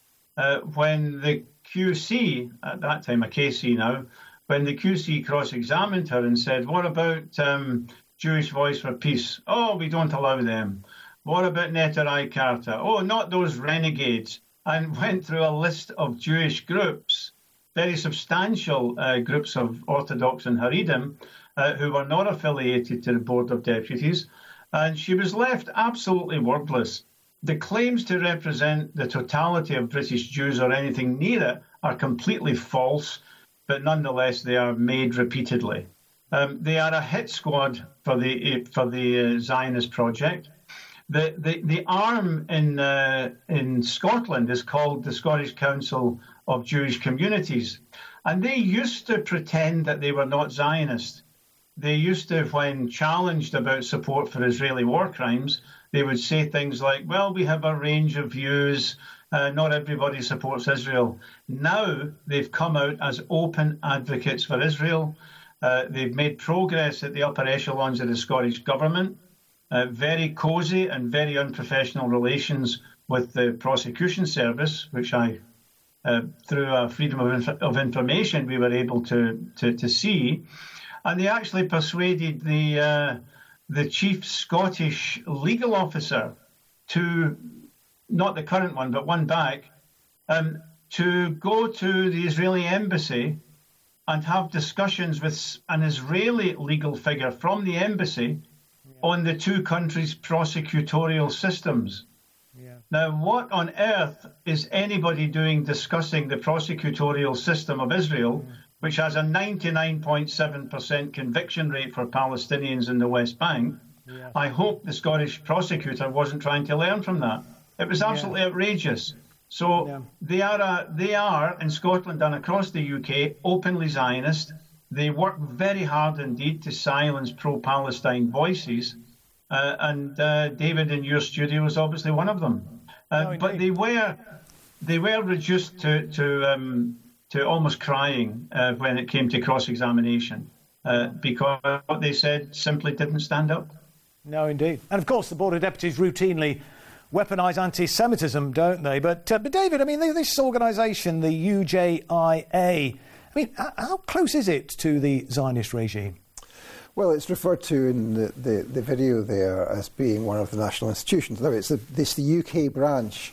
Uh, when the Q C, at that time a K C now, when the Q C cross-examined her and said, what about um, Jewish Voice for Peace? Oh, we don't allow them. What about Netanyahu Carter? Oh, not those renegades. And went through a list of Jewish groups, very substantial uh, groups of Orthodox and Haredim, uh, who were not affiliated to the Board of Deputies. And she was left absolutely wordless. The claims to represent the totality of British Jews or anything near it are completely false, but nonetheless they are made repeatedly. Um, they are a hit squad for the for the uh, Zionist project. The the, the arm in uh, in Scotland is called the Scottish Council of Jewish Communities, and they used to pretend that they were not Zionist. They used to, when challenged about support for Israeli war crimes, they would say things like, well, we have a range of views, uh, not everybody supports Israel. Now they've come out as open advocates for Israel. Uh, they've made progress at the upper echelons of the Scottish government, uh, very cosy and very unprofessional relations with the prosecution service, which I, uh, through a freedom of, inf- of information, we were able to, to, to see. And they actually persuaded the uh, the chief Scottish legal officer to, not the current one, but one back, um, to go to the Israeli embassy and have discussions with an Israeli legal figure from the embassy yeah. on the two countries' prosecutorial systems. Yeah. Now, what on earth is anybody doing discussing the prosecutorial system of Israel, yeah. which has a ninety-nine point seven percent conviction rate for Palestinians in the West Bank? Yeah. I hope the Scottish prosecutor wasn't trying to learn from that. It was absolutely yeah. outrageous. So yeah. they are, a, they are in Scotland and across the U K, openly Zionist. They work very hard indeed to silence pro-Palestine voices. Uh, and uh, David, in your studio, is obviously one of them. Uh, no, but they were they were reduced to to, um, to almost crying uh, when it came to cross-examination uh, because what they said simply didn't stand up. No, indeed. And of course, the Board of Deputies routinely weaponise anti-Semitism, don't they? But, uh, but David, I mean, this organisation, the U J I A, I mean, how close is it to the Zionist regime? Well, it's referred to in the, the, the video there as being one of the national institutions. No, it's the, it's the U K branch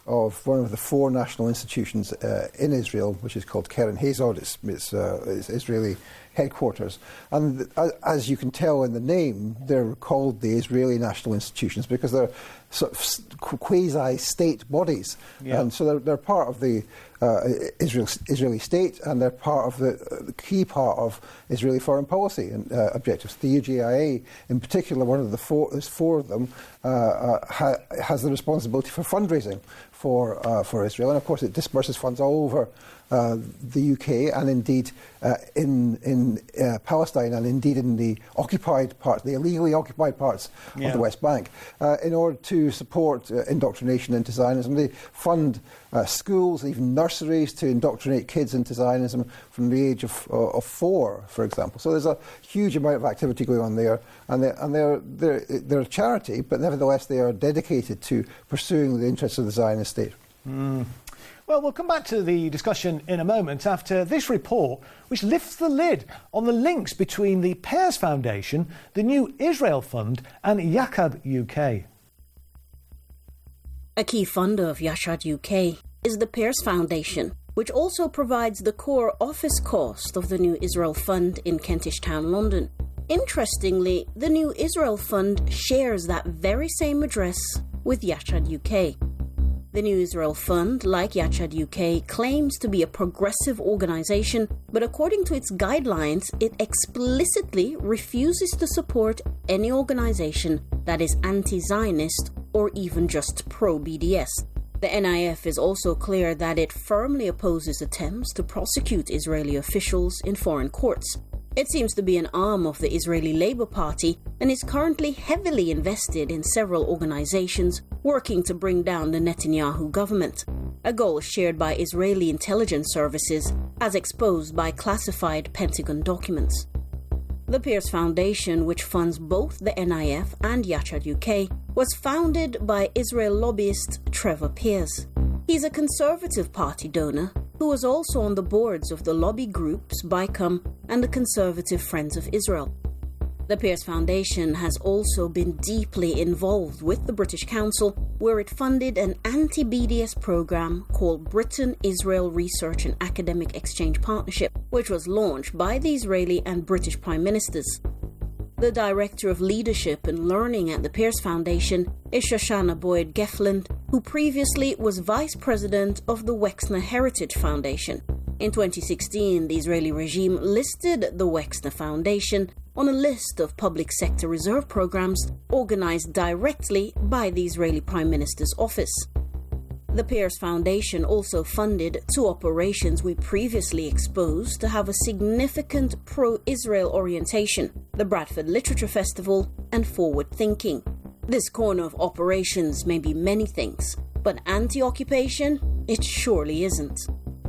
of one of the four national institutions uh, in Israel, which is called Keren Hazod. It's, it's, uh, it's Israeli headquarters. And th- as you can tell in the name, they're called the Israeli national institutions because they're sort of quasi-state bodies. Yeah. And so they're, they're part of the uh, Israel, Israeli state, and they're part of the, uh, the key part of Israeli foreign policy and uh, objectives. The U G I A, in particular, one of the four, there's four of them, uh, uh, ha- has the responsibility for fundraising for uh, for Israel. And of course, it disperses funds all over Uh, the U K and indeed uh, in in uh, Palestine and indeed in the occupied part, the illegally occupied parts Yeah. of the West Bank, uh, in order to support uh, indoctrination into Zionism. They fund uh, schools, even nurseries, to indoctrinate kids into Zionism from the age of, uh, of four, for example. So there's a huge amount of activity going on there, and they're, and they're they're they're a charity, but nevertheless they are dedicated to pursuing the interests of the Zionist state. Mm. Well, we'll come back to the discussion in a moment after this report, which lifts the lid on the links between the Pears Foundation, the New Israel Fund and Yachad U K. A key funder of Yachad U K is the Pears Foundation, which also provides the core office cost of the New Israel Fund in Kentish Town, London. Interestingly, the New Israel Fund shares that very same address with Yachad U K. The New Israel Fund, like Yachad U K, claims to be a progressive organization, but according to its guidelines, it explicitly refuses to support any organization that is anti-Zionist or even just pro-B D S. The N I F is also clear that it firmly opposes attempts to prosecute Israeli officials in foreign courts. It seems to be an arm of the Israeli Labour Party and is currently heavily invested in several organizations working to bring down the Netanyahu government, a goal shared by Israeli intelligence services as exposed by classified Pentagon documents. The Pears Foundation, which funds both the N I F and Yachad U K, was founded by Israel lobbyist Trevor Pears. He's a Conservative Party donor who was also on the boards of the lobby groups BICOM and the Conservative Friends of Israel. The Pears Foundation has also been deeply involved with the British Council, where it funded an anti-B D S program called Britain-Israel Research and Academic Exchange Partnership, which was launched by the Israeli and British Prime Ministers. The Director of Leadership and Learning at the Pears Foundation is Shoshana Boyd Gefland, who previously was Vice President of the Wexner Heritage Foundation. In twenty sixteen, the Israeli regime listed the Wexner Foundation on a list of public sector reserve programs organized directly by the Israeli Prime Minister's office. The Pears Foundation also funded two operations we previously exposed to have a significant pro-Israel orientation, the Bradford Literature Festival and Forward Thinking. This corner of operations may be many things, but anti-occupation, it surely isn't.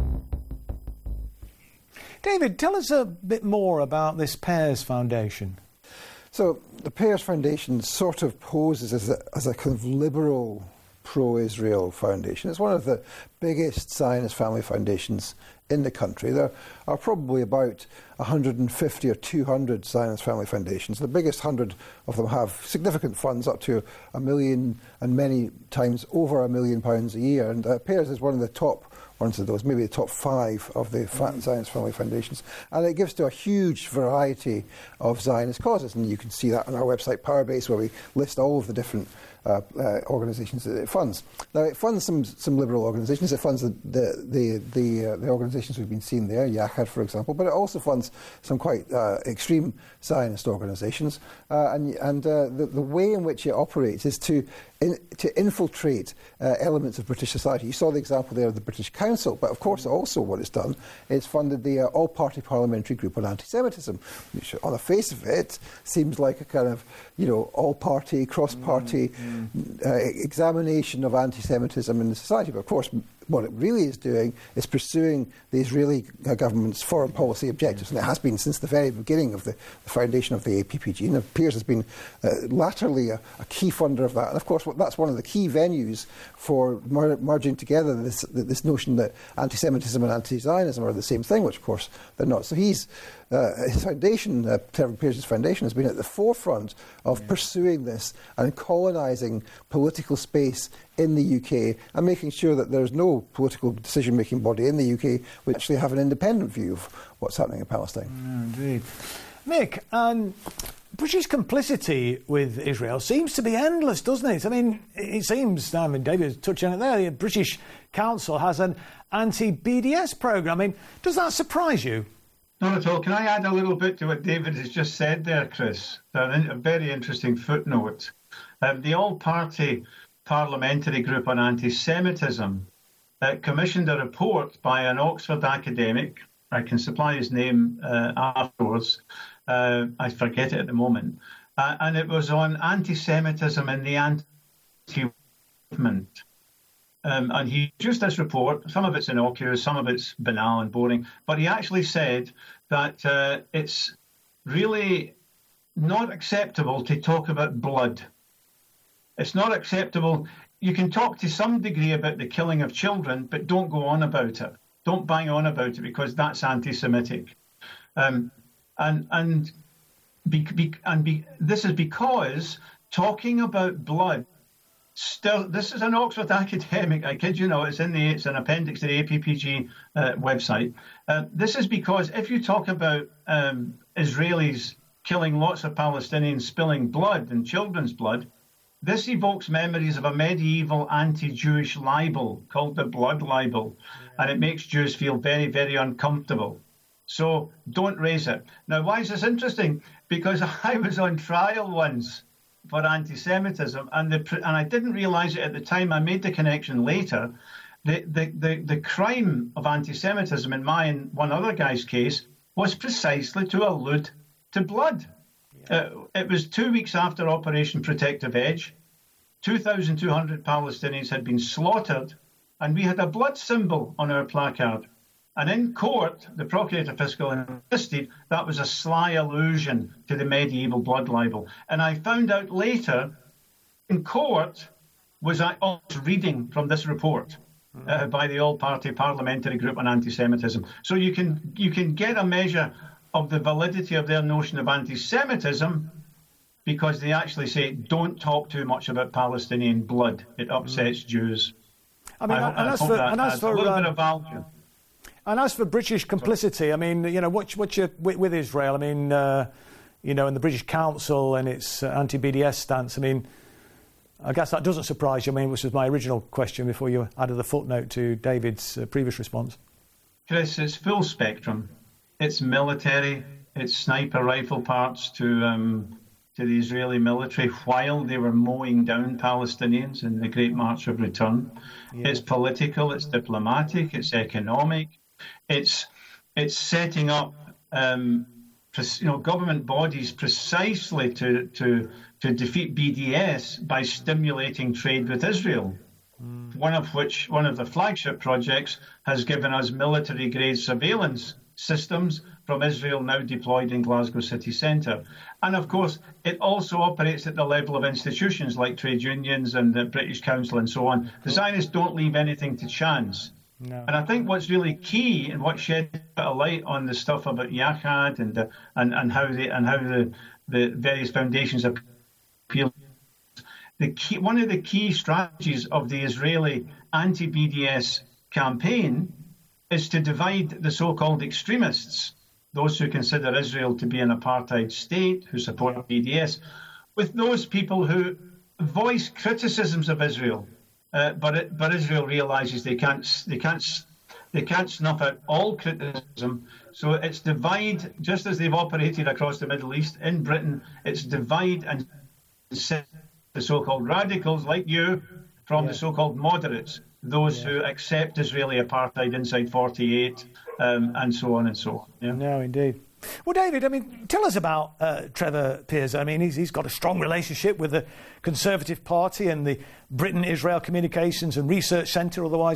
David, tell us a bit more about this Pears Foundation. So the Pears Foundation sort of poses as a, as a kind of liberal pro-Israel foundation. It's one of the biggest Zionist family foundations in the country. There are probably about one hundred fifty or two hundred Zionist family foundations. The biggest one hundred of them have significant funds, up to a million and many times over a million pounds a year. And uh, Pears is one of the top ones of those, maybe the top five of the mm. Zionist family foundations. And it gives to a huge variety of Zionist causes. And you can see that on our website, Powerbase, where we list all of the different Uh, uh, organisations that it funds. Now, it funds some some liberal organisations. It funds the the the the, uh, the organisations we've been seeing there, Yachad, for example. But it also funds some quite uh, extreme Zionist organisations. Uh, and and uh, the the way in which it operates is to in, to infiltrate uh, elements of British society. You saw the example there of the British Council. But of course, also what it's done is funded the uh, All-Party Parliamentary Group on Anti-Semitism, which, on the face of it, seems like a kind of you know all-party, cross-party. Mm-hmm. Uh, examination of anti-Semitism in the society. But of course, what it really is doing is pursuing the Israeli uh, government's foreign policy objectives, and it has been since the very beginning of the, the foundation of the A P P G. And it appears has been uh, latterly a, a key funder of that. And of course, that's one of the key venues for mer- merging together this this notion that anti-Semitism and anti-Zionism are the same thing, which of course they're not. So he's uh, his foundation, uh, Trevor Pears's foundation, has been at the forefront of yeah. pursuing this and colonising political space in the U K and making sure that there's no political decision-making body in the U K which actually have an independent view of what's happening in Palestine. Yeah, indeed. Mick, um, British complicity with Israel seems to be endless, doesn't it? I mean, it seems, I mean, David touched on it there, the British Council has an anti-B D S programme. I mean, does that surprise you? Not at all. Can I add a little bit to what David has just said there, Chris? A very interesting footnote. Um, the All-Party Parliamentary Group on Anti-Semitism uh, commissioned a report by an Oxford academic. I can supply his name uh, afterwards. Uh, I forget it at the moment. Uh, and it was on anti-Semitism and the anti-movement. Um, and he produced this report. Some of it's innocuous, some of it's banal and boring. But he actually said that uh, it's really not acceptable to talk about blood. It's not acceptable. You can talk to some degree about the killing of children, but don't go on about it. Don't bang on about it because that's anti-Semitic. Um, and and be, be, and be, this is because talking about blood, still, this is an Oxford academic, I kid you not, it's in the it's an appendix to the A P P G uh, website. Uh, this is because if you talk about um, Israelis killing lots of Palestinians, spilling blood and children's blood, this evokes memories of a medieval anti-Jewish libel called the blood libel, and it makes Jews feel very, very uncomfortable. So don't raise it. Now, why is this interesting? Because I was on trial once for anti-Semitism, and the and I didn't realise it at the time. I made the connection later. The the the, the crime of anti-Semitism in my and one other guy's case was precisely to allude to blood. Uh, it was two weeks after Operation Protective Edge. two thousand two hundred Palestinians had been slaughtered, and we had a blood symbol on our placard. And in court, the Procurator Fiscal insisted that was a sly allusion to the medieval blood libel. And I found out later, in court, was I was reading from this report uh, by the All-Party Parliamentary Group on Anti-Semitism. So you can you can get a measure of the validity of their notion of anti-Semitism because they actually say, don't talk too much about Palestinian blood. It upsets mm. Jews. I mean, I, and, I as hope for, that and as adds for, a little um, bit of value. And as for British complicity, I mean, you know, what's, what's your, with, with Israel, I mean, uh, you know, and the British Council and its uh, anti-B D S stance, I mean, I guess that doesn't surprise you. I mean, which was my original question before you added the footnote to David's uh, previous response. Chris, it's full spectrum. It's military, it's sniper rifle parts to um, to the Israeli military while they were mowing down Palestinians in the Great March of Return. Yeah. It's political, it's diplomatic, it's economic, it's it's setting up um, you know government bodies precisely to to to defeat B D S by stimulating trade with Israel. Mm. One of which, one of the flagship projects, has given us military-grade surveillance systems from Israel now deployed in Glasgow city centre. And of course, it also operates at the level of institutions like trade unions and the British Council and so on. The Zionists don't leave anything to chance. No. And I think what's really key and what shed a bit of light on the stuff about Yachad and the, and, and how they and how the, the various foundations appeal. The key, one of the key strategies of the Israeli anti-B D S campaign is to divide the so-called extremists, those who consider Israel to be an apartheid state, who support B D S, with those people who voice criticisms of Israel, uh, but it, but Israel realizes they can't they can't they can't snuff out all criticism. So it's divide, just as they've operated across the Middle East. In Britain, it's divide and set the so-called radicals like you from yeah. the so-called moderates, those yeah. who accept Israeli apartheid inside forty-eight, um, and so on and so on. Yeah. No, indeed. Well, David, I mean, tell us about uh, Trevor Pears. I mean, he's, he's got a strong relationship with the Conservative Party and the Britain-Israel Communications and Research Centre, otherwise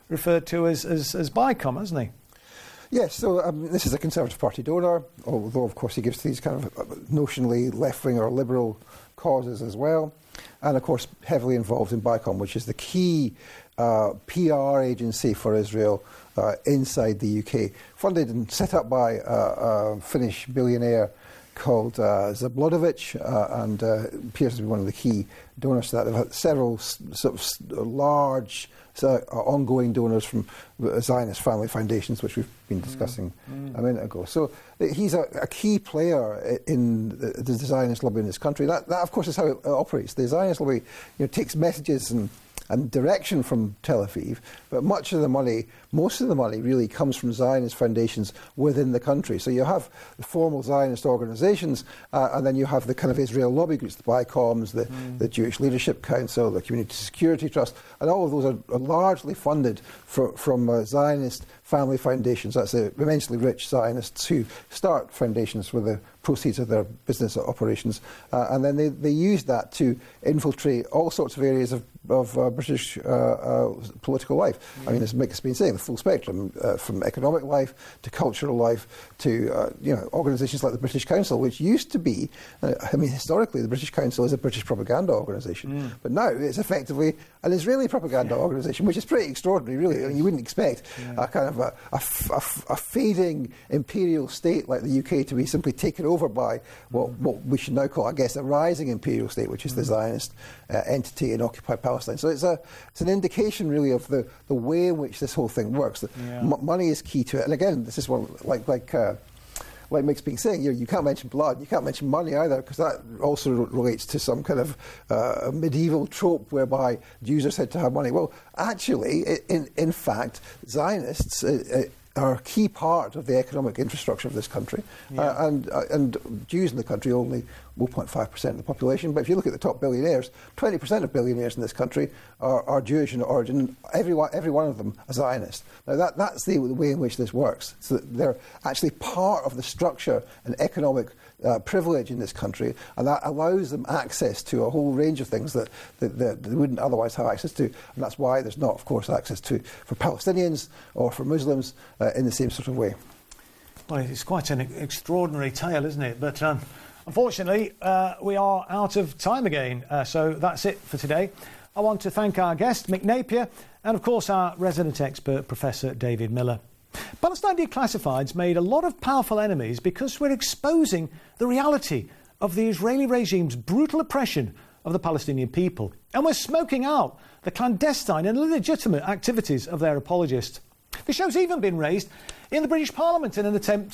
referred to as, as, as BICOM, hasn't he? Yes, so um, this is a Conservative Party donor, although of course he gives to these kind of notionally left-wing or liberal causes as well, and of course heavily involved in BICOM, which is the key uh, P R agency for Israel uh, inside the U K, funded and set up by a, a Finnish billionaire called uh, Zabludovich, uh, and uh, appears to be one of the key donors to that. They've had several s- sort of large uh, ongoing donors from Zionist family foundations, which we've been discussing mm. a minute ago. So uh, he's a, a key player in the, the Zionist lobby in this country. That, that, of course, is how it operates. The Zionist lobby, you know, takes messages and and direction from Tel Aviv, but much of the money, most of the money really comes from Zionist foundations within the country. So you have the formal Zionist organisations, uh, and then you have the kind of Israel lobby groups, the BICOMs, the, mm. the Jewish Leadership Council, the Community Security Trust, and all of those are, are largely funded for, from uh, Zionist family foundations. That's the immensely rich Zionists who start foundations with the proceeds of their business operations, uh, and then they, they use that to infiltrate all sorts of areas of, of uh, British uh, uh, political life. Mm. I mean, as Mick has been saying, the full spectrum, uh, from economic life to cultural life to uh, you know, organisations like the British Council, which used to be, uh, I mean, historically the British Council is a British propaganda organisation, mm. but now it's effectively an Israeli propaganda yeah. organisation, which is pretty extraordinary, really. I mean, you wouldn't expect yeah. a kind of a, a, a, a fading imperial state like the U K to be simply taken over by what, what we should now call, I guess, a rising imperial state, which is mm. the Zionist uh, entity in occupied Palestine. So it's a it's an indication, really, of the, the way in which this whole thing works. That yeah. m- money is key to it. And again, this is one like like uh, like Mick's been saying. You know, you can't mention blood, you can't mention money either, because that also re- relates to some kind of uh, medieval trope whereby Jews are said to have money. Well, actually, in in fact, Zionists Uh, uh, are a key part of the economic infrastructure of this country, yeah. uh, and uh, and Jews in the country only one point five percent of the population. But if you look at the top billionaires, twenty percent of billionaires in this country are, are Jewish in origin. Every one, every one of them a Zionist. Now that that's the, the way in which this works. So that they're actually part of the structure and economic uh, privilege in this country, and that allows them access to a whole range of things that, that, that they wouldn't otherwise have access to. And that's why there's not, of course, access to for Palestinians or for Muslims uh, in the same sort of way. Well, it's quite an extraordinary tale, isn't it? But um, unfortunately, uh, we are out of time again. Uh, so that's it for today. I want to thank our guest, Mick Napier, and of course our resident expert, Professor David Miller. Palestine Declassified's made a lot of powerful enemies because we're exposing the reality of the Israeli regime's brutal oppression of the Palestinian people. And we're smoking out the clandestine and illegitimate activities of their apologists. The show's even been raised in the British Parliament in an attempt